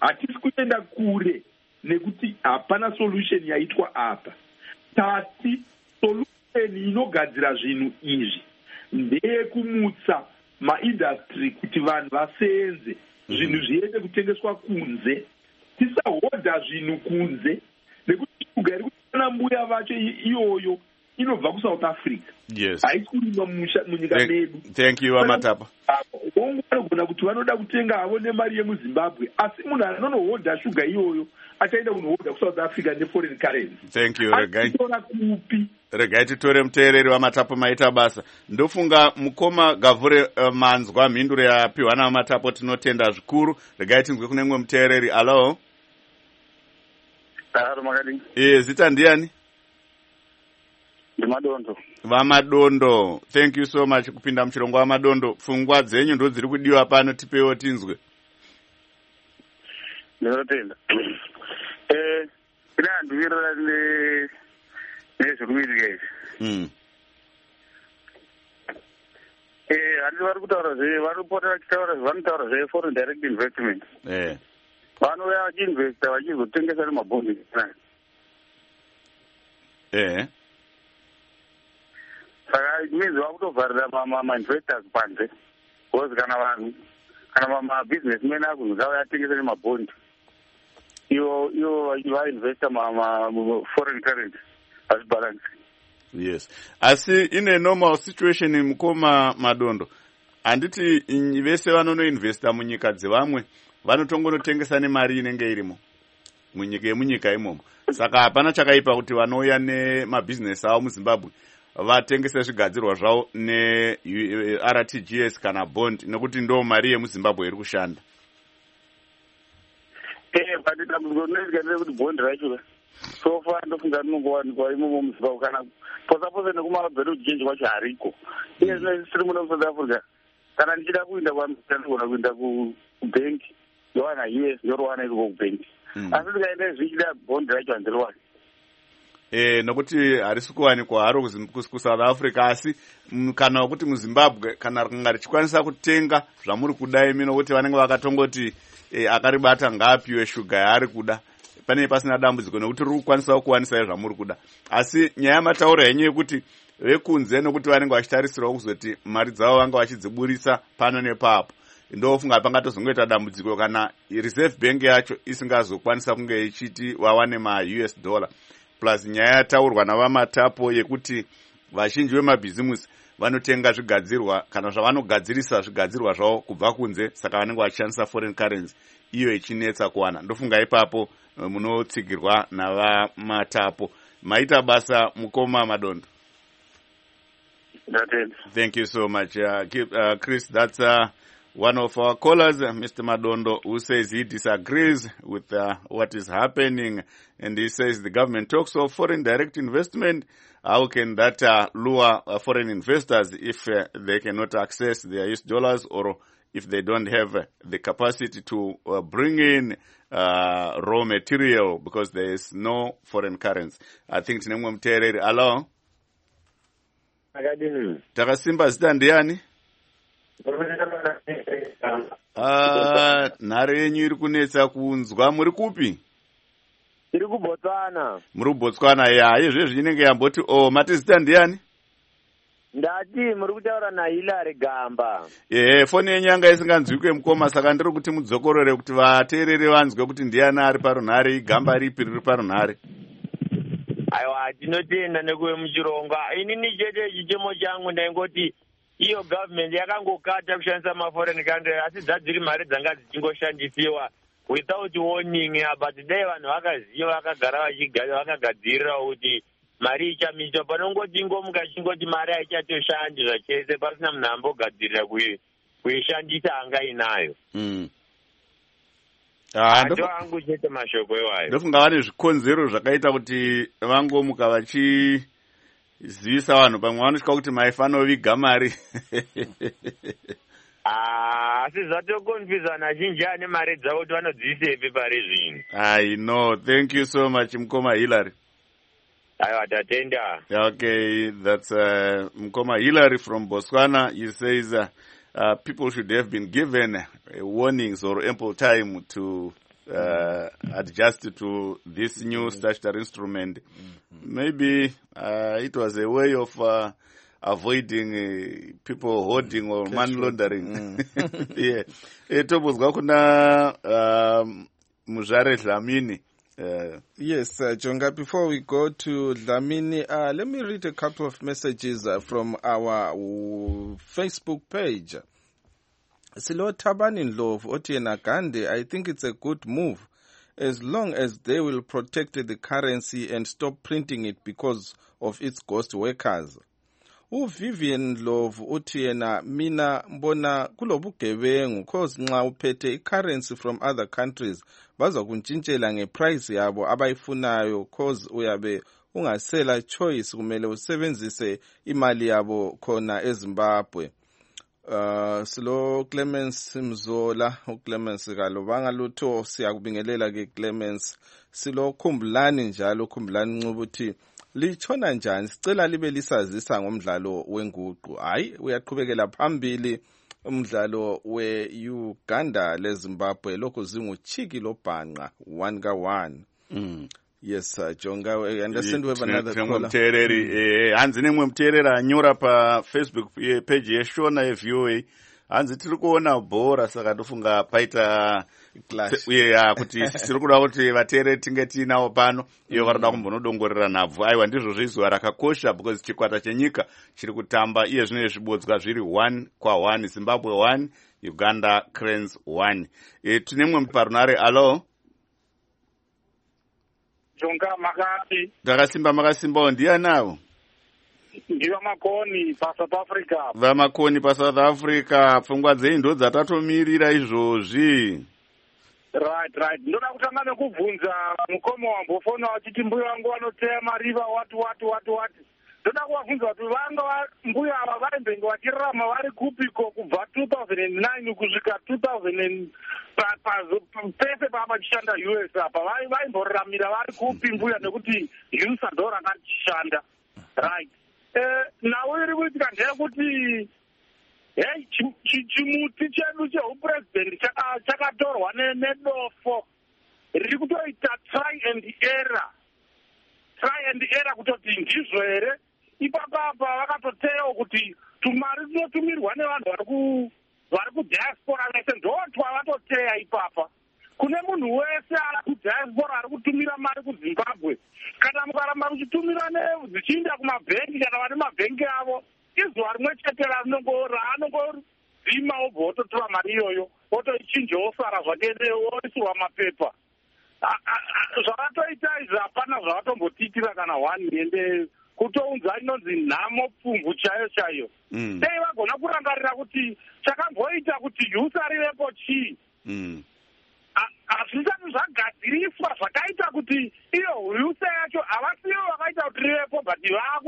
hatisi kuenda kure nekuti hapana solution yaitwa apa. Tasi solution inogadzira zvinhu izvi ndeyekumutsa maindastry kuti vanhu vasenze, zvinhu zviende kutengeswa kunze, tisahodha zvinhu kunze, nekuti shuga iri kutana mbuya vacho iyoyo inobva kuSouth Africa. Yes. Haisi kurimwa munyika medu. Thank you, Amatapa. Vanogona kuti vanoda kutenga havo nemari yemuZimbabwe, asi munhu anonohodha shuga iyoyo achaenda kunohodha kuSouth Africa neforeign currency. Thank you. Regai titore muteereri waMatapo maita basa. Ndofunga mukoma Gavure Manzwa mhinduro yapiwa naMatapo tinotenda zvikuru. Regai tinzwe kune mumwe muteereri. Hello. Zita ndiani? Madondo. Vamadondo. Thank you so much kupinda muchirongo waMadondo. Pfungwa dzenyu ndo dziri kudiwa pano, tipewo tinzwe. Ndinotenda. Ina ndivira nezvekuitika izvi. Handi vari kutaura varipota vachitaura vanotaura zveforeign direct investment. Vanouya vachiinvesta vachizotengesa nemabhondi. Saka means vakutovharira ma-investors panze, because kana ma-businessmen akuzauya atengesa nemabhondi, ivo vainvesta ma-foreign currency azvibalance. Yes. Asi in a normal situation mukoma Madondo, handiti vese vanonoinvesta munyika dzevamwe vanotongonotengesa nemari inenge irimo munyika imomo. Saka hapana chakaipa kuti vanouya nemabhizinesi avo muZimbabwe vatengese zvigadzirwa zvavo ne-RTGS kana bond, nekuti ndo mari yemuZimbabwe iri kushanda. But dambudziko rinoitika kuti bond racho so far ndofunga rinongowanikwa imomo muZimbabwe, kana posapose nekumabvedu kuchenji kwacho hariko. Iye zvino tiri muno muSouth Africa, kana ndichida kuinda kwanogona kuinda kubhenki ndowana US ndorowana iko kubhenki, asi ndikaenda zvichida bond racho handirowani. Nokuti harisi kuwanikwa haro kuSouth Africa, asi kana wakuti muZimbabwe kana rikanga richikwanisa kutenga zvamuri kuda imi, nokuti vanenge vakatongoti akaribata ngapiwe shuga yaari kuda, pane pasina dambudziko nekuti riri kukwanisa kuwanisai zvamuri kuda. Asi nyaya yamataura yenyu yekuti vekunze nokuti vanenge vachitarisirawo kuzoti mari dzavo vanga vachidziburisa pano nepapo, ndofunga pangatozongoita dambudziko kana Reserve Bank yacho isingazokwanisa kunge ichiti wawane ma-US dollar. Plus nyaya yataurwa navaMatapo yekuti vazhinji vemabhizimusi vanotenga zvigadzirwa kana zvavanogadzirisa zvigadzirwa zvavo kubva kunze, saka vanenge vachishandisa foreign currency, iyo ichinetsa kuwana. Ndofunga ipapo munotsigirwa navaMatapo. Maita basa mukoma Madondo. Thank you so much. Chris, that's one of our callers, Mr. Madondo, who says he disagrees with what is happening, and he says the government talks of foreign direct investment. How can that lure foreign investors if they cannot access their US dollars, or if they don't have the capacity to bring in raw material because there is no foreign currency? I think tinemwe muteereri. Hello. Takasimba zita ndiani? Nhare yenyu iri kunetsa kunzwa. Muri kupi? Iri kuBotswana. Muri kuBotswana. Izvezvi inenge yamboti mati zita ndiani? Ndati muri kutaura naHilary Gamba. Foni yenyu yanga isinganzwike mukoma, saka ndiri kuti mudzokorore kuti vateerere vanzwe kuti ndiani ari parunhare, igamba ripi riri parunhare. Aiwa, tinotenda nekuve muchironga. Inini chete chichemo changu ndaingoti iyo government yakangokata kushandisa ma-foreign country, asi dzadziri mari dzanga dzichingoshandisiwa without warning. But dai vanhu vakaziva vakagara vakagadzirira kuti mari ichamiswa, panongoti ngomuka chingoti mari haichatoshandi zvachese pasina munhu ambogadzirira kuishandisa anga inayo. Ndo angu chete mashoko iwayo. Ndofunga vane zvikonzero zvakaita kuti vangomuka vachizivisa vanhu, pamwe vanosvika kuti maifanoviga mari. Asi zvatokonfuzana azhinji ane mari dzavo kuti vanodziisepi pari zvino. I know. Thank you so much, Mkoma Hilary. Aiwa, tatenda. Okay, that's Mkoma Hilary from Botswana. He says people should have been given warnings or ample time to adjust to this new statutory instrument. Maybe it was a way of avoiding people hoarding or money laundering. Yeah. Tobuzwa kuna Muzare Dlamini. Yes, Jonga, before we go to Dlamini, let me read a couple of messages from our Facebook page. Silo Tabani Love, Otiena Gandhi, I think it's a good move as long as they will protect the currency and stop printing it because of its ghost workers. Vivian Love, Otiena, Mina, Mbona, Kulobugebengu, cause nxa uphethe currency from other countries, baza kuntshintshela ngeprice yabo abayifunayo cause uyabe ungasela choice kumele usebenzise imali yabo khona eZimbabwe. Silo Clemens Mzola, uClemens kalobanga lutho siyakubingelela ke Clemens. Silo Khumbulani njalo Khumbulani Ncubuthi litshona njani sicela libe lisazisa ngomdlalo wenguqu. Hayi uyaqhubekela phambili umdlalo we-Uganda leZimbabwe lokho zinguchiki lobhanqa 1-1. Yes, Jonga, I understand we have another caller. Hanzi nemwe muteerera anyora pa Facebook page yeshona yeVOA. Hanzi tiri kuona bhora saka ndofunga paita clash. Kuti tiri kuda kuti vateereri tinge tiinawo pano iyo varikuda kumbonodongorera nhabvu. Aiwa ndizvo zvizuva rakakosha because chikwata chenyika chiri kutamba iye zvino zvibodzwa zviri 1-1, Zimbabwe 1, Uganda Cranes 1. Tine mwe parunare. Alo Jonga makati. Ndakasimba makasimbawo ndiyanawo. Ndiva Makoni pa South Africa. Vamakoni pa South Africa. Pfungwa dzenyu ndo dzatatomirira izvozvi. Right. Ndoda kutanga nekubvunza mukoma wambofona wachiti mbuya wangu wanoteya mariva wati. Ndoda kuvabvunza kuti vanga mbuya ava vaimbenge vachirarama vari kupiko kubva 2009 kusvika 2000 pese pavachishanda US apa vaimboraramira vari kupi mbuya nekuti yusa ndo rakachishanda. Right. Nawo iri kuitika ndeyekuti chimuti chedu cheupurezidendi chakatorwa nedofo riri kutoita try and error kutoti ndizvo here. Ipapapa vakatoteyawo kuti tumari tunotumirwa nevanhu vari kudiaspora vese ndotwa vatoteya ipapa. Kune munhu wese ari kudiaspora ari kutumira mari kuZimbabwe, kana mukaramba muchitumira dzichiinda kumabhengi kana vane mabhengi avo, izuva rimwe chete raanongozima obva ototora mari iyoyo otoichinja osara zvake oisirwa mapepa. Zvakatoita izvi hapana zvavatombotiitira kana 1 ende kutounza inonzi nhamo pfumvu chaiyo. Dei vagona kurangarira kuti chakamboita kuti yusa rivepo chii. Hazvisati zvagadziriswa zvakaita kuti iyo yusa yacho havasivo vakaita kuti rivepo but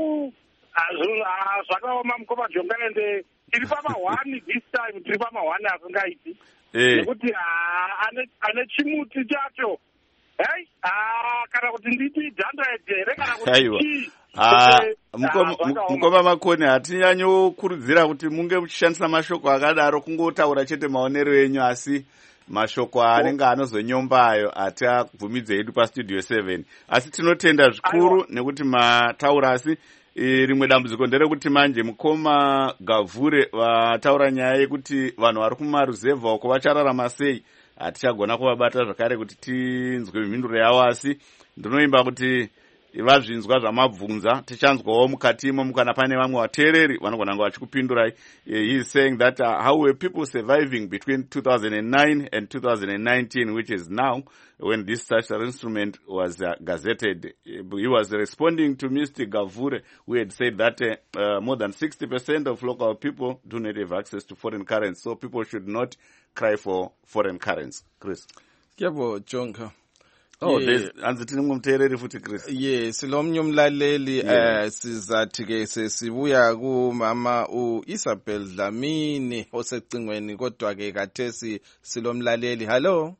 zvakaoma mukoma Jonga ende tiri pama1 this time, tiri pama1 asingaiti nekuti ane chimuti chacho. Kana kuti nditi dhandayedzere kana kuti mukoma Makoni hatinyanyokurudzira kuti munge muchishandisa mashoko akadaro kungotaura chete maonero enyu, asi mashoko anenge anozonyombayo hatabvumidze hedu pastudio 7. Asi tinotenda zvikuru nekuti mataura. Asi rimwe dambudziko nderekuti manje mukoma Gavhure vataura nyaya yekuti vanhu vari kumaruzevha uko vachararama sei. Hatichagona kuvabata zvakare kuti tinzwe mhinduro yavo, asi ndinoimba kuti vazvinzwa zvamabvunza tichanzwawo mukatimo mukana pane vamwe vateereri vanogona kunge vachikupindurai. He is saying that how were people surviving between 2009 and 2019, which is now when this statutory instrument was gazetted. He was responding to Mr. Gavhure, who had said that more than 60% of local people do not have access to foreign currency, so people should not cry for foreign currency. Chris. Yebo Jonga. Anzitini ngumteereri futhi Chris. Yes, lomnye umlaleli sizathi ke sesibuya kumama uIsabel Dlamini osecingweni, kodwa ke kathesi silomlaleli. Hello.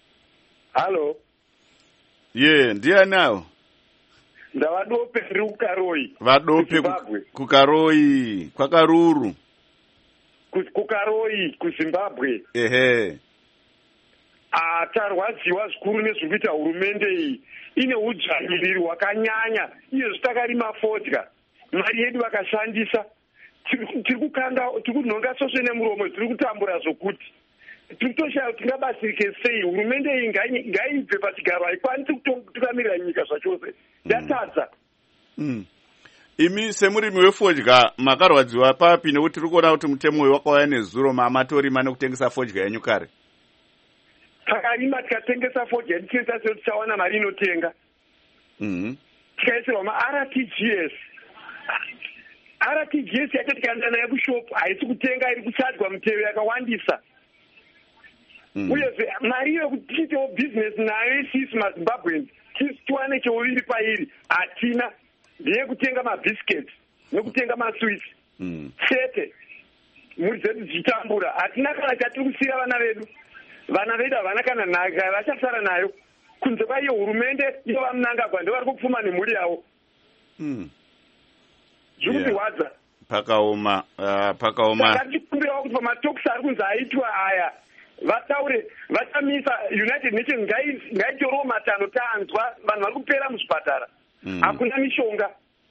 Ndiya nawo. Ndavadope riri kuKaroi. Vadope kuKaroi, kwakaruru. kuKaroi kuZimbabwe. tarwadziwa zvikuru nezviri kuita hurumende iyi. Ine udzvanyiriri hwakanyanya, iyezvi takarima fodya, mari yedu vakashandisa. Tiri kunhonga sosve nemuromo, tiri kutambura zvokuti tiri kutoshaya kuti tingabatsirike sei. Hurumende iyi ngaibve pachigaro, haikwanisi kutungamirira nyika zvachose. Ndatadza. Imi semurimi wefodya makarwadziwa papi nekuti tiri kuona kuti mutemo uyu wakauya nezuro matorima nekutengesa fodya yenyu kare? Takarima tikatengesa fodya tichiita sekuti tichawana mari inotenga. Tikaisirwa ma-RTGS. RTGS yacho tikaenda nayo kushopu haisi kutenga, iri kuchadzwa mutero yakawandisa. Uyezve mari yekuti tiitewo bhizinesi nayo isisi maZimbabweans tiwane cheuviri pairi hatina. Ndeyekutenga mabhisiketi nekutenga maswiti chete. Mhuri dzedu dzichitambura, hatina kana chatiri kusiyira vana vedu. Vana vedu havana kana nhaka vachasara nayo, kunze kwaiyo hurumende iyo vamunangagwa ndovari kupfuma nemhuri yavo. Zviri kutirwadza. Pakaoma. Saka tichikumbirawo kuti pamatokisi ari kunzi aitwa aya vataure, vachamisa United Nations ngaitorewo matano tanzwa vanhu vari kupera muzvipatara. Hakuna mishonga.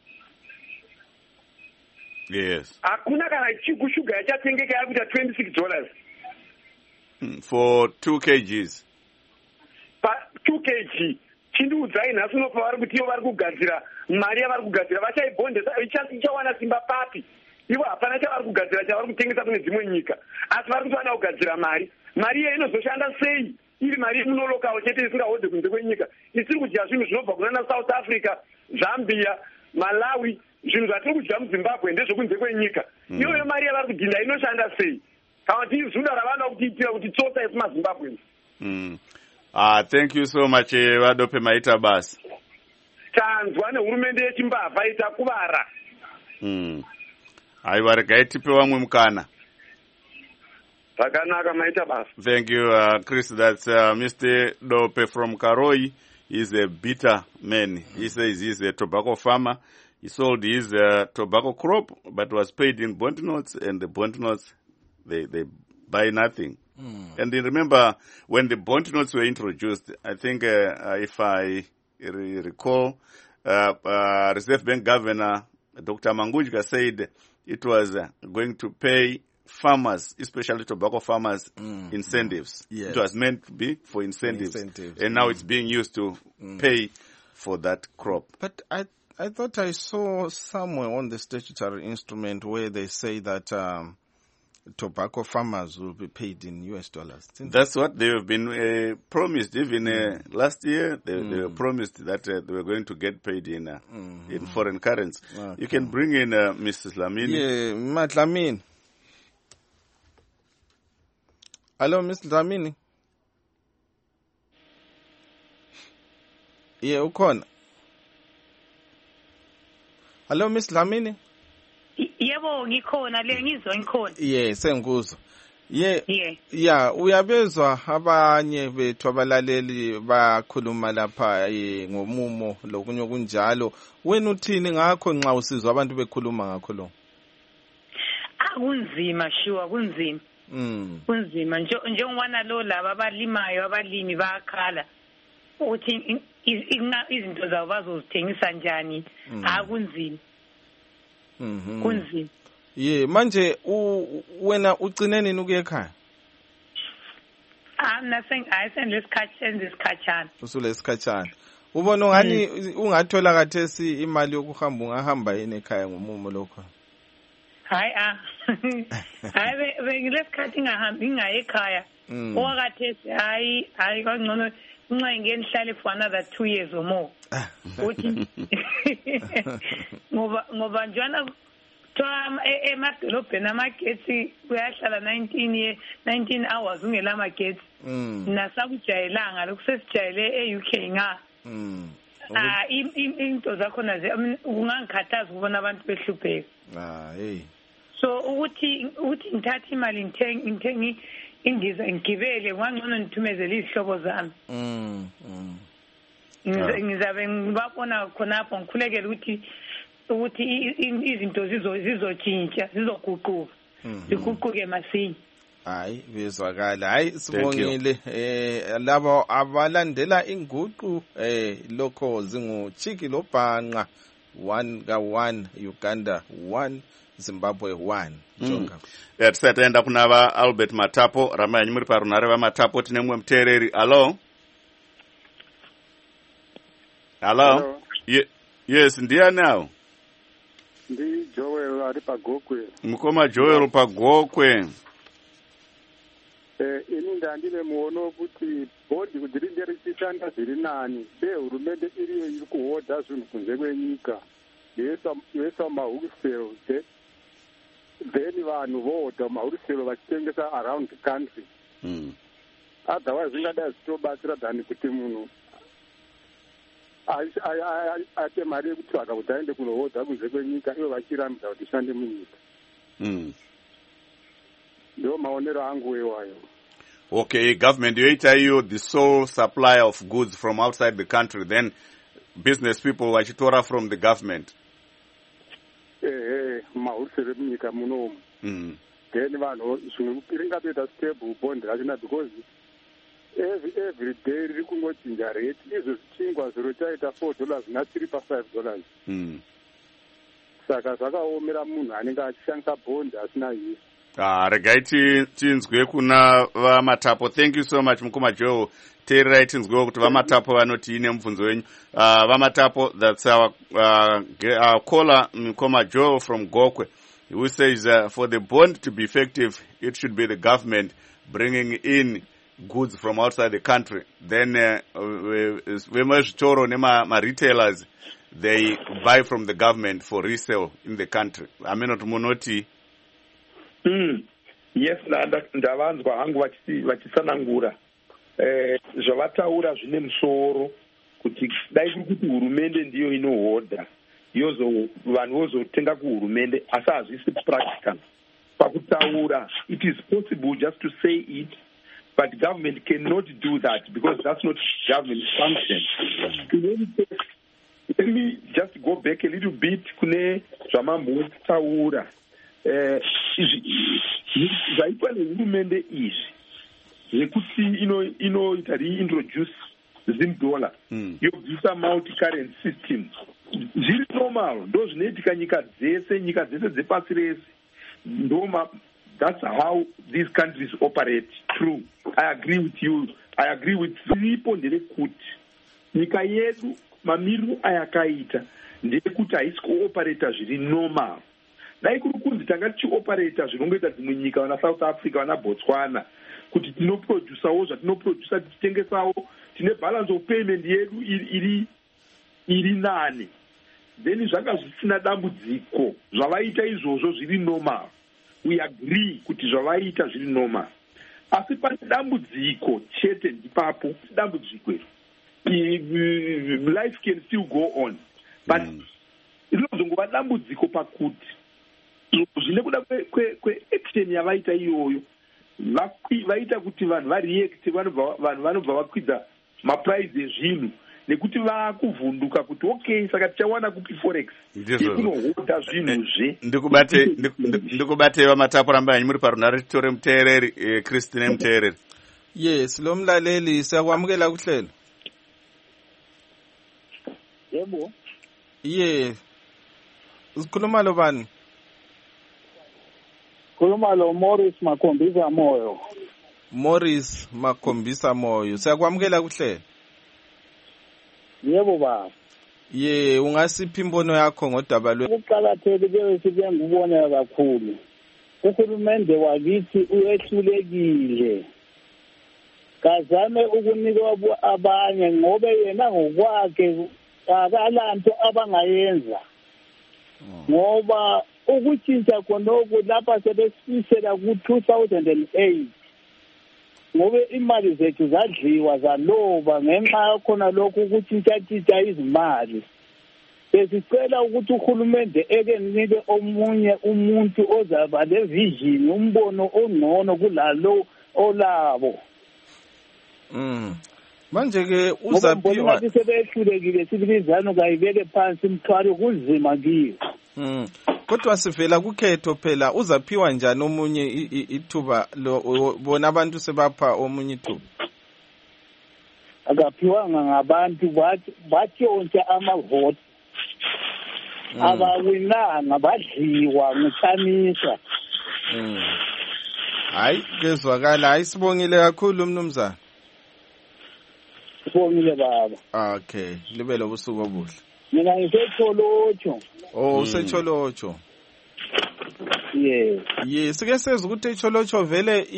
Yes. Hakuna kana chiku shuga yachatengeka yakuita $26 for 2 kgs. Pa 2 kg. Chindiudzai nhasi uno pavari kuti ivo vari kugadzira mari yavari kugadzira vachaibhondesa ichawana simba papi. Ivo hapana chavari kugadzira chavari kutengesa kune dzimwe nyika, asi vari kutowana kugadzira mari. Mari iyo inozoshanda sei iri mari munolokawo chete isingahodhe kunze kwenyika? Isiri kudya zvinhu zvinobva kunana South Africa, Zambia, Malawi, zvinhu zvatiri kudya muZimbabwe ndezvekunze kwenyika. Iyoyo mari yavari kudhinda inoshanda sei? Kana kuti izuda ravana kutiitira kuti tsotsa isi maZimbabweans. Thank you so much Vadope maita basi. Tanzwa nehurumende yechimbabva itakuvara. Aiwa regai tipe vamwe mukana. Zvakanaka maita basi. Thank you Chris. That's Mr. Dope from Karoi. He's a bitter man. He says he's a tobacco farmer. He sold his tobacco crop but was paid in bond notes, and the bond notes they buy nothing. And remember when the bond notes were introduced, I think if I recall, Reserve Bank Governor Dr. Mangujka said it was going to pay farmers, especially tobacco farmers, incentives. Yes. It was meant to be for incentives. And now it's being used to pay for that crop. But I thought I saw somewhere on the statutory instrument where they say that tobacco farmers will be paid in US dollars. That's what they have been promised. Even last year, they were promised that they were going to get paid in foreign currency. Okay. You can bring in Mrs. Lamini. Yeah, Mat Lamini. Hello, Mr. Lamini. Yeah, ukhona. Hello, Miss Lamini. Yebo ngikhona le ngizwa ngikhona. Yes, sengikuzwa. Yeah, uyabezwa abanye bethu abalaleli bakhuluma lapha ngomumo lokunye okunjalo. Wena uthini ngakho nxa usizwa abantu bekhuluma ngakho lo? Kunzima sure, kunzima. Kunzima njengobana lo laba abalimayo abalimi bayakhala ukuthi izinto zabo bazozithengisa njani. Kunzima. Kunzima. Yeah, manje wena ugcine nini ukuya ekhaya? Lesikhatshana. Usulesikhatshana. Ubona ngani ungathola kathesi imali yokuhamba ungahamba yini ekhaya ngomumo lokho? Hayi bengilesikhathi ngingaye ekhaya. Okwakathesi hayi kangcono nxa ngenihlale for another 2 years or more. Uthi ngoba njana emadolobheni amagetsi kuyahlala 19 hours ungela amagetsi. Nasakujayelanga lokhu sesijayele e-UK nga. Into zakhona ungangikhathaza ukubona abantu behlupheka. Hey. So ukuthi ngithathe imali ngithenge indiza ngigibele ngangcono ngithumezele izihlobo zami. Ngizabe ngibabona khonapho ngikhulekela ukuthi izinto zizotshintsha zizoguquka ziguquke masinya. Hayi bezwakala. Hayi sibongile labo abalandela inguqu lokho zingu Chiki Lobhanqa 1 ka1 Uganda 1 Zimbabwe 1 jonga. Tisataenda kuna va Albert Matapo Ramayanyi muri parunare va Matapo tine mumwe muteereri. Hello? Yes, ndiani awo? Ndi Joel ari paGokwe. Mukoma Joel paGokwe. Ini ndandine muono kuti bhodhi kuti ringe richishanda zviri nani hurumende iriyo iri kuhodha zvinhu kunze kwenyika yoisa mahurusero then vanhu vohodha mahurusero vachitengesa around the country. Otherwise zvingadai zvichitobatsira dhani kuti munhu ate mari yekutsvaga kuti aende kunohodha kunze kwenyika ivo vachirambidza kuti ishande munyika. Ndo maonero angu iwayo. Okay, government yoita iyo the sole supply of goods from outside the country, then business people vachitora from the government. Mahurusero munyika munomu. Then vanhu ringatoita stable bond rachona because every day riri kungochinja rate izvo zvichingwa zviro chaita $4 natiri pa$5. Saka zvakaomera munhu anenge achishandisa bond asina use. Regai tinzwe kuna vaMatapo. Thank you so much Mukoma Joe. Teererai tinzwewo kuti vaMatapo vanoti ine mubvunzo wenyu. vaMatapo, that's our caller Mukoma Joe from Gokwe, who says for the bond to be effective, it should be the government bringing in goods from outside the country. Then vemazvitoro nema-retailers, they buy from the government for resale in the country. Ameno tumunoti. Yes, ndavanzwa hangu vachisanangura zvavataura zvine musoro kuti dai kuri kuti hurumende ndiyo inohodha vanhu vozotenga kuhurumende, asi hazvisi practical pakutaura. It is possible just to say it, but government cannot do that because that's not government function. Let me just go back a little bit kune zvamambotaura. Zvaitwa nehurumende izvi zvekuti inoita reintroduce $0 yobvisa multi-currency system zviri normal, ndo zvinoitika nyika dzese dzepasi rese. That's how these countries operate. True, I agree with you. I agree with Filipo nderekuti nyika yedu mamiriro ayakaita ndekuti haisi kuoperata zviri normal. Dai kuri kunzi tanga tichioperata zvinongoita dzimwe nyika vana South Africa vana Botswana kuti tinoprodusawo zvatinoprodusa tichitengesawo, tine balance of payment yedu iri nane, then zvanga zvisina dambudziko. Zvavaita izvozvo zviri normal. We agree kuti zvavaita zviri normal. Asi pane dambudziko chete ndipapo. Dambudziko life can still go on, but inozongova dambudziko pakuti zvine kuda kweaction yavaita iyoyo vaita kuti vanhu vareact, vanhu vanobva vakwidza maprice ezvinhu nekuti vakuvhunduka kuti okay, saka tichawana kupi forex ikunohodha zvinhuzve. Ndikubatei vaMatapo Ramayanyi muri parunare titore muteereri Christine muteereri. Yes, lo mlaleli siyakwamukela kuhlelo. Yebo. Usikhuluma lo bani? Khuluma lo Morris Makhombisa Moyo. Morris Makhombisa Moyo. Siyakwamukela kuhlelo. Yebo baba. Ungasiphi imbono yakho ngodaba ukuqakathekile sibe ngubona kakhulu. Uhulumende wakithi uyehlulekile. Kazame ukunika abanye ngoba yena ngokwakhe akalanto abangayenza. Ngoba ukutshintsha khonoko lapha sebesifisela ku-2008 ngoba imali zethu zadliwa zaloba ngenxa khona lokhu ukutshintsha izimali. Besicela ukuthi uhulumende ekenike omunye umuntu ozaba levision, umbono ongcono kulalo olabo. Manje ke uzaphiwa sebehlulekile sibizana kayibeke phansi imthwalo kuzima kiyo. kodwa sivela kukhetho phela uzaphiwa njani omunye ithuba bona abantu sebapha omunye ithuba akaphiwanga ngabantu batshontsha amavoti abawinanga badliwa nguthamisa hayi kezwakala hayi sibongile kakhulu mnumzana sibongile baba okay libe lobusuku obuhle mina ngisecholotsho usecholotsho yes sike sezwe ukuthi echolotsho vele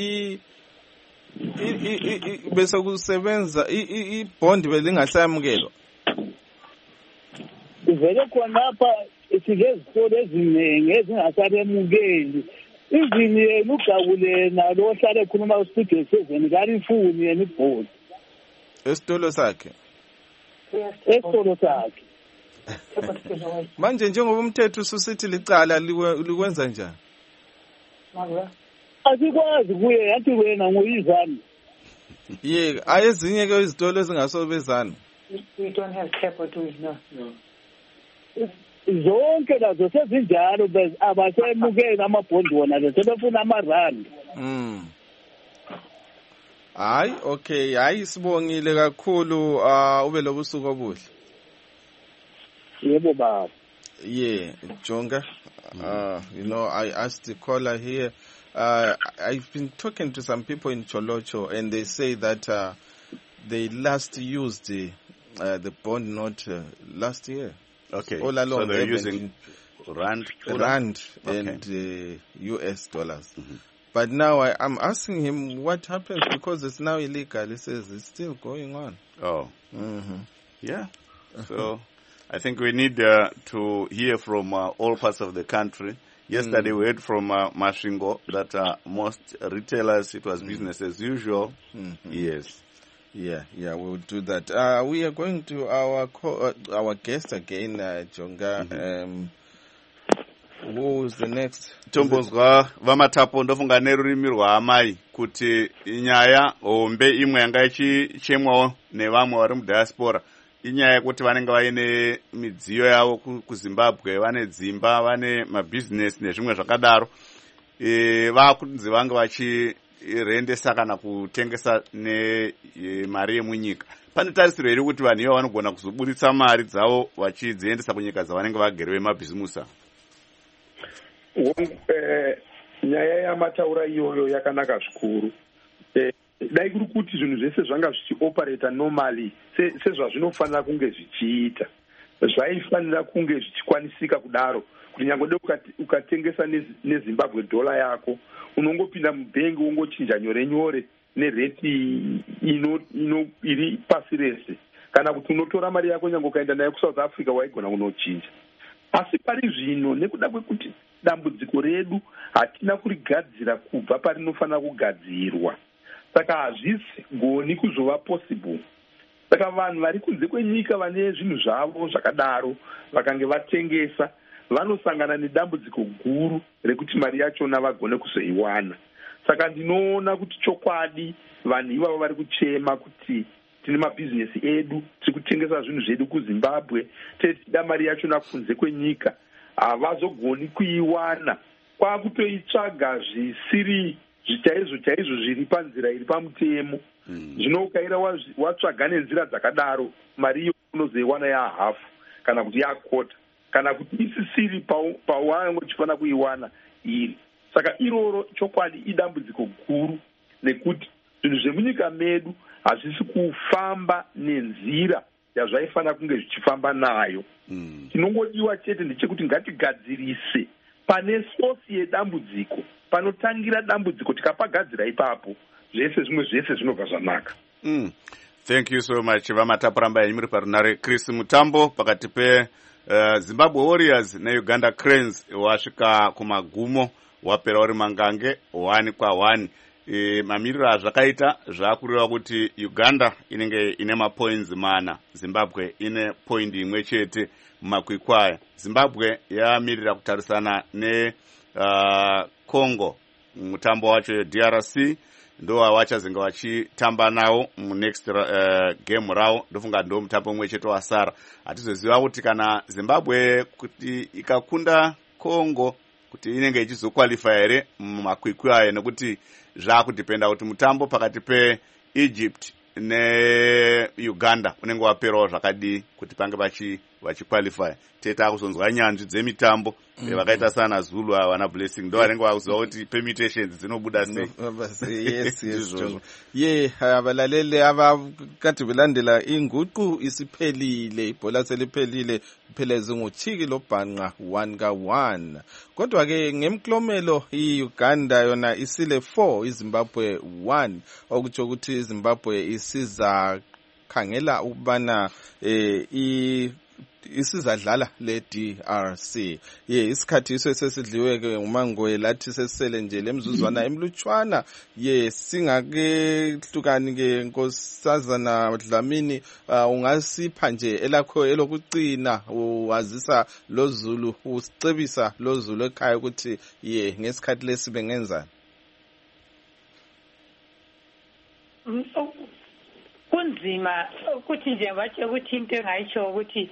bese kusebenza ibond belingasayamukelwa vele khonapha sikezitolo eziningi ezingasabemukeli izini yena ugabulena lo ohlala ekhuluma ustudio 7 kalifuni yena ibhodi esitolo sakhe manje njengoba umthetho ususithi licala likwenza njani asikwazi kuye yathi wena nguyizani ayezinye ke izitolo ezingasobezana we don't have capital no zonke lazo sezinjalo abasemukeli amabhondi wona le sebefuna amarandi hayi okay hayi sibongile kakhulu ube lobusuku obuhle yebo baba Jonga I asked the caller here I've been talking to some people in Cholocho and they say that they last used the bond note last year. Okay, all along so they're using rand and US dollars. But now I'm asking him what happens because it's now illegal. He says it's still going on. Yeah. So I think we need to hear from all parts of the country. Yesterday we heard from Mashingo that most retailers, it was business as usual. Yes. Yeah, we'll do that. We are going to our guest again, Jonga. Who's the next? Tombozwa vamatapo ndofunga nerurimi rwaamai kuti inyaya hombe imwe yanga ichichemwawo nevamwe vari mudiaspora inyaya yekuti vanenge vaine midziyo yavo kuZimbabwe, vane dzimba, vane mabhizinesi nezvimwe zvakadaro. Vakunzi vange vachirendesa kana kutengesa nemari yemunyika. Pane tarisiro iri kuti vanhu ivo vanogona kuzoburitsa mari dzavo vachidziendesa kunyika dzavanenge vagere vemabhizimusa. Nyaya yamataura iyoyo yakanaka zvikuru. Dai kuri kuti zvinhu zvese zvanga zvichioperata normally sezvazvinofanira kunge zvichiita, zvaifanira kunge zvichikwanisika kudaro kuti nyangwe ukatengesa neZimbabwe dollar yako unongopinda mubhengi wongochinja nyore nyore nereti iri pasi rese, kana kuti unotora mari yako nyangwe ukaenda nayo kuSouth Africa waigona kunochinja. Asi pari zvino nekuda kwekuti dambudziko redu hatina kurigadzira kubva parinofanira kugadzirwa, saka hazvigoni kuzova possible. Saka vanhu vari kunze kwenyika vane zvinhu zvavo zvakadaro vakange vatengesa vanosangana nedambudziko guru rekuti mari yachona vagone kuzoiwana. Saka ndinoona kuti chokwadi vanhu ivavo vari kuchema kuti tine mabhizinesi edu, tiri kutengesa zvinhu zvedu kuZimbabwe, tichida mari yachona kunze kwenyika, havazogoni kuiwana. Kwakutoitsvaga zvisiri chaizvo zviri panzira iri pamutemo. Zvino ukaira watsvaga nenzira dzakadaro, mari iyo unozoiwana yahafu kana kuti yakota kana kuti isisiri pawange uchifanira kuiwana iri. Saka iroro chokwadi idambudziko guru, nekuti zvinhu zvemunyika medu hazvisi kufamba nenzira yazvaifanira kunge zvichifamba nayo. Chinongodiwa chete ndechekuti ngatigadzirise pane sosi yedambudziko, panotangira dambudziko, tikapagadzira ipapo zvese zvimwe zvese zvinobva zvanaka. Thank you so much. Vamatapuramba yenyu muri parunare. Chris Mutambo pakati pe Zimbabwe Warriors neUganda Cranes wasvika kumagumo, wapera uri mangange 1-1. Mamiriro azvakaita zvakureva kuti Uganda inenge ine mapoints 4, Zimbabwe ine point imwe chete mumakwikwaya. Zimbabwe yamirira kutarisana ne Congo mutambo wacho DRC ndo wavachazinga vachitamba nawo munext game rawo. Ndofunga ndo mutambo umwe chete wasara. Hatizoziva kuti kana Zimbabwe kuti ikakunda Congo kuti inenge ichizoqualify here mumakwikwi ayo, nekuti zvakudependa kuti mutambo pakati peEgypt neUganda unenge waperawo zvakadii kuti pange vachiqualify. Teta kuzonzwa nyanzvi dzemitambo vakaita sana Zulu wana Blessing ndo vanenge vakuziva kuti permutations dzinobuda sei. Yes, abalaleli abakade belandela inguqu isiphelile, ibhola seliphelile, pheleze ngochiki lobhanqa 1-1. Kodwa ke ngemklomelo iUganda yona isile 4, iZimbabwe 1, okutsho ukuthi iZimbabwe isiza khangela ukubana isizadlala le DRC. Isikhathi iso sesidliwe ke nguMangoye lathi sesele nje lemzuzwana emlutshwana. Singake hlukani ke Nkosazana Dlamini, ungasipha nje elakho elokucina wazisa loZulu, usicebisa loZulu ekhaya ukuthi ngesikhathi lesi bengenza. Kunzima ukuthi nje bathi ukuthi into engayisho ukuthi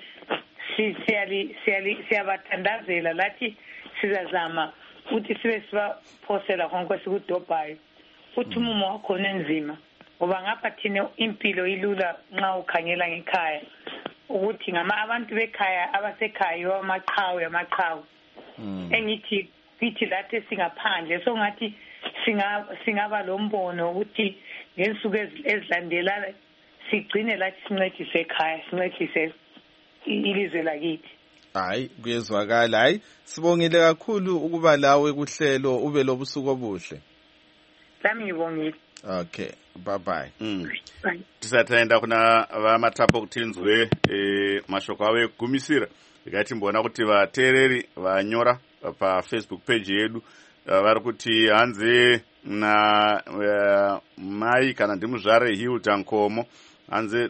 siyabathandazela lathi sizazama ukuthi sibe sibaphosela konke sikudobhayo uthi umumo wakhona enzima ngoba ngapha thina impilo ilula nxa ukhangela ngekhaya ukuthi abantu bekhaya abasekhaya amaqhawe engithi kithi lathi singaphandle so ngathi singaba lombono ukuthi ngensuku ezilandelayo sigcine lathi sincedise ekhaya, sincedise ilizwe lakithi. Hayi, kuyezwakala. Hayi, sibongile kakhulu ukuba lawe kuhlelo ube lobusuku obuhle. Sami ngibongile. Okay, bye bye. Tisataenda kuna vaMatapo kuti tinzwe mashoko avo ekugumisira. Ikati mbona kuti vateereri vanyora pa Facebook page yedu vari kuti hanzi na mai kana ndimuzvare Hilton Komo hanzi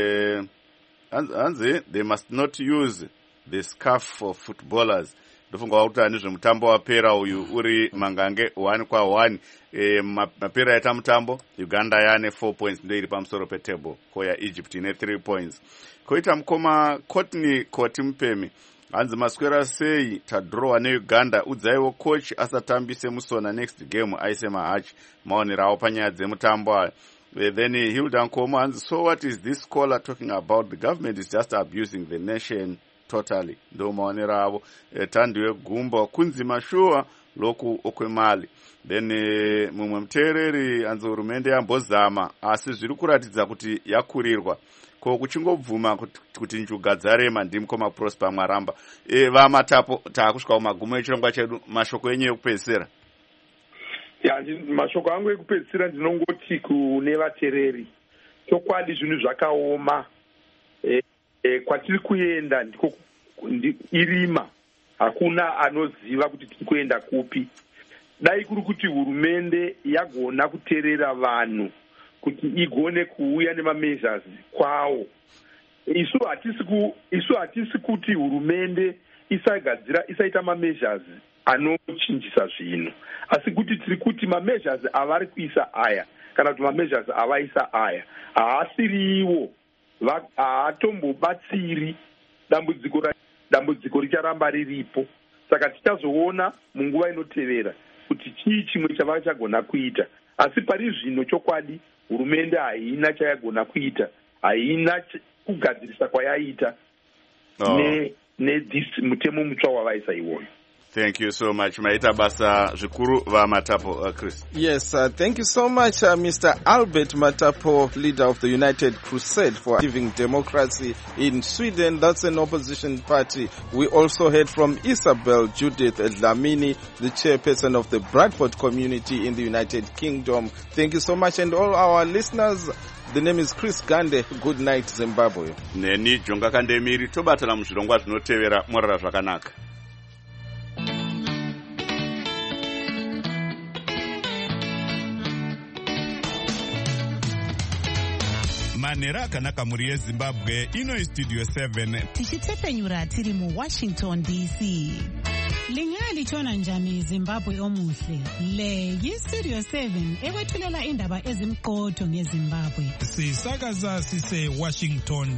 they must not use the scarf for footballers. Ndofunga kuti ani zvemutambo wapera uyu uri mangange 1-1. Mapera aita mutambo Uganda yane 4 points ndio iri pamusoro petable koya Egypt ine 3 points. Koita mukoma Courtney Kotimpemi hanzi maswera sei tadrowa neUganda, udzaiwo coach asatambise musona next game aise mahachi maonerawo panyaya dzemutambo ayo. Then Hilda Nkomo hanzi, so what is this caller talking about? The government is just abusing the nation totally. Ndo maonerawo tandiwe gumbo kunzima shuwa loku okwemali. Then mumwe muteereri hanzi hurumende yambozama asi zviri kuratidza kuti yakurirwa ko kuchingobvuma kuti njuga dzarema ndimukoma Prosper Mwaramba. VaMatapo taakusvika kumagumo echirongwa chedu, mashoko enyu ekupedzisira. Mashoko angu ekupedzisira ndinongoti kune vateereri, chokwadi zvinhu zvakaoma, kwatiri kuenda ndiko irima, hakuna anoziva kuti tiri kuenda kupi. Dai kuri kuti hurumende yagona kuteerera vanhu kuti igone kuuya nemameasures kwawo. Isu hatisi kuti hurumende isaita mameasures anochinjisa zvinhu, asi kuti tiri kuti mameasures avari kuisa aya kana kuti mameasures avaisa aya haasiriwo, haatombobatsiri, dambudziko richaramba riripo. Saka tichazoona munguva inotevera kuti chii chimwe chavachagona kuita, asi pari zvino chokwadi hurumende haina chayagona kuita, haina kugadzirisa kwayaita mutemo mutsva wavaisa iwoyo. Thank you so much. Maita basa zvikuru vaMatapo, Chris. Yes, thank you so much, Mr. Albert Matapo, leader of the United Crusade for Achieving Democracy in Sweden. That's an opposition party. We also heard from Isabel Judith Dlamini, the chairperson of the Bradford community in the United Kingdom. Thank you so much, and all our listeners. The name is Chris Gande. Good night, Zimbabwe. Neni Jonga Kandemiri, tobatala muzvirongwa zvinotevera morara zvakanaka. Manera akanaka muri yeZimbabwe, ino Studio 7 tichitepfenyura tiri muWashington DC. Lingaya lichona njani Zimbabwe omuhle? Le yiStudio 7 ekwethulela indaba ezimqotho ngeZimbabwe. Sisakaza sise Washington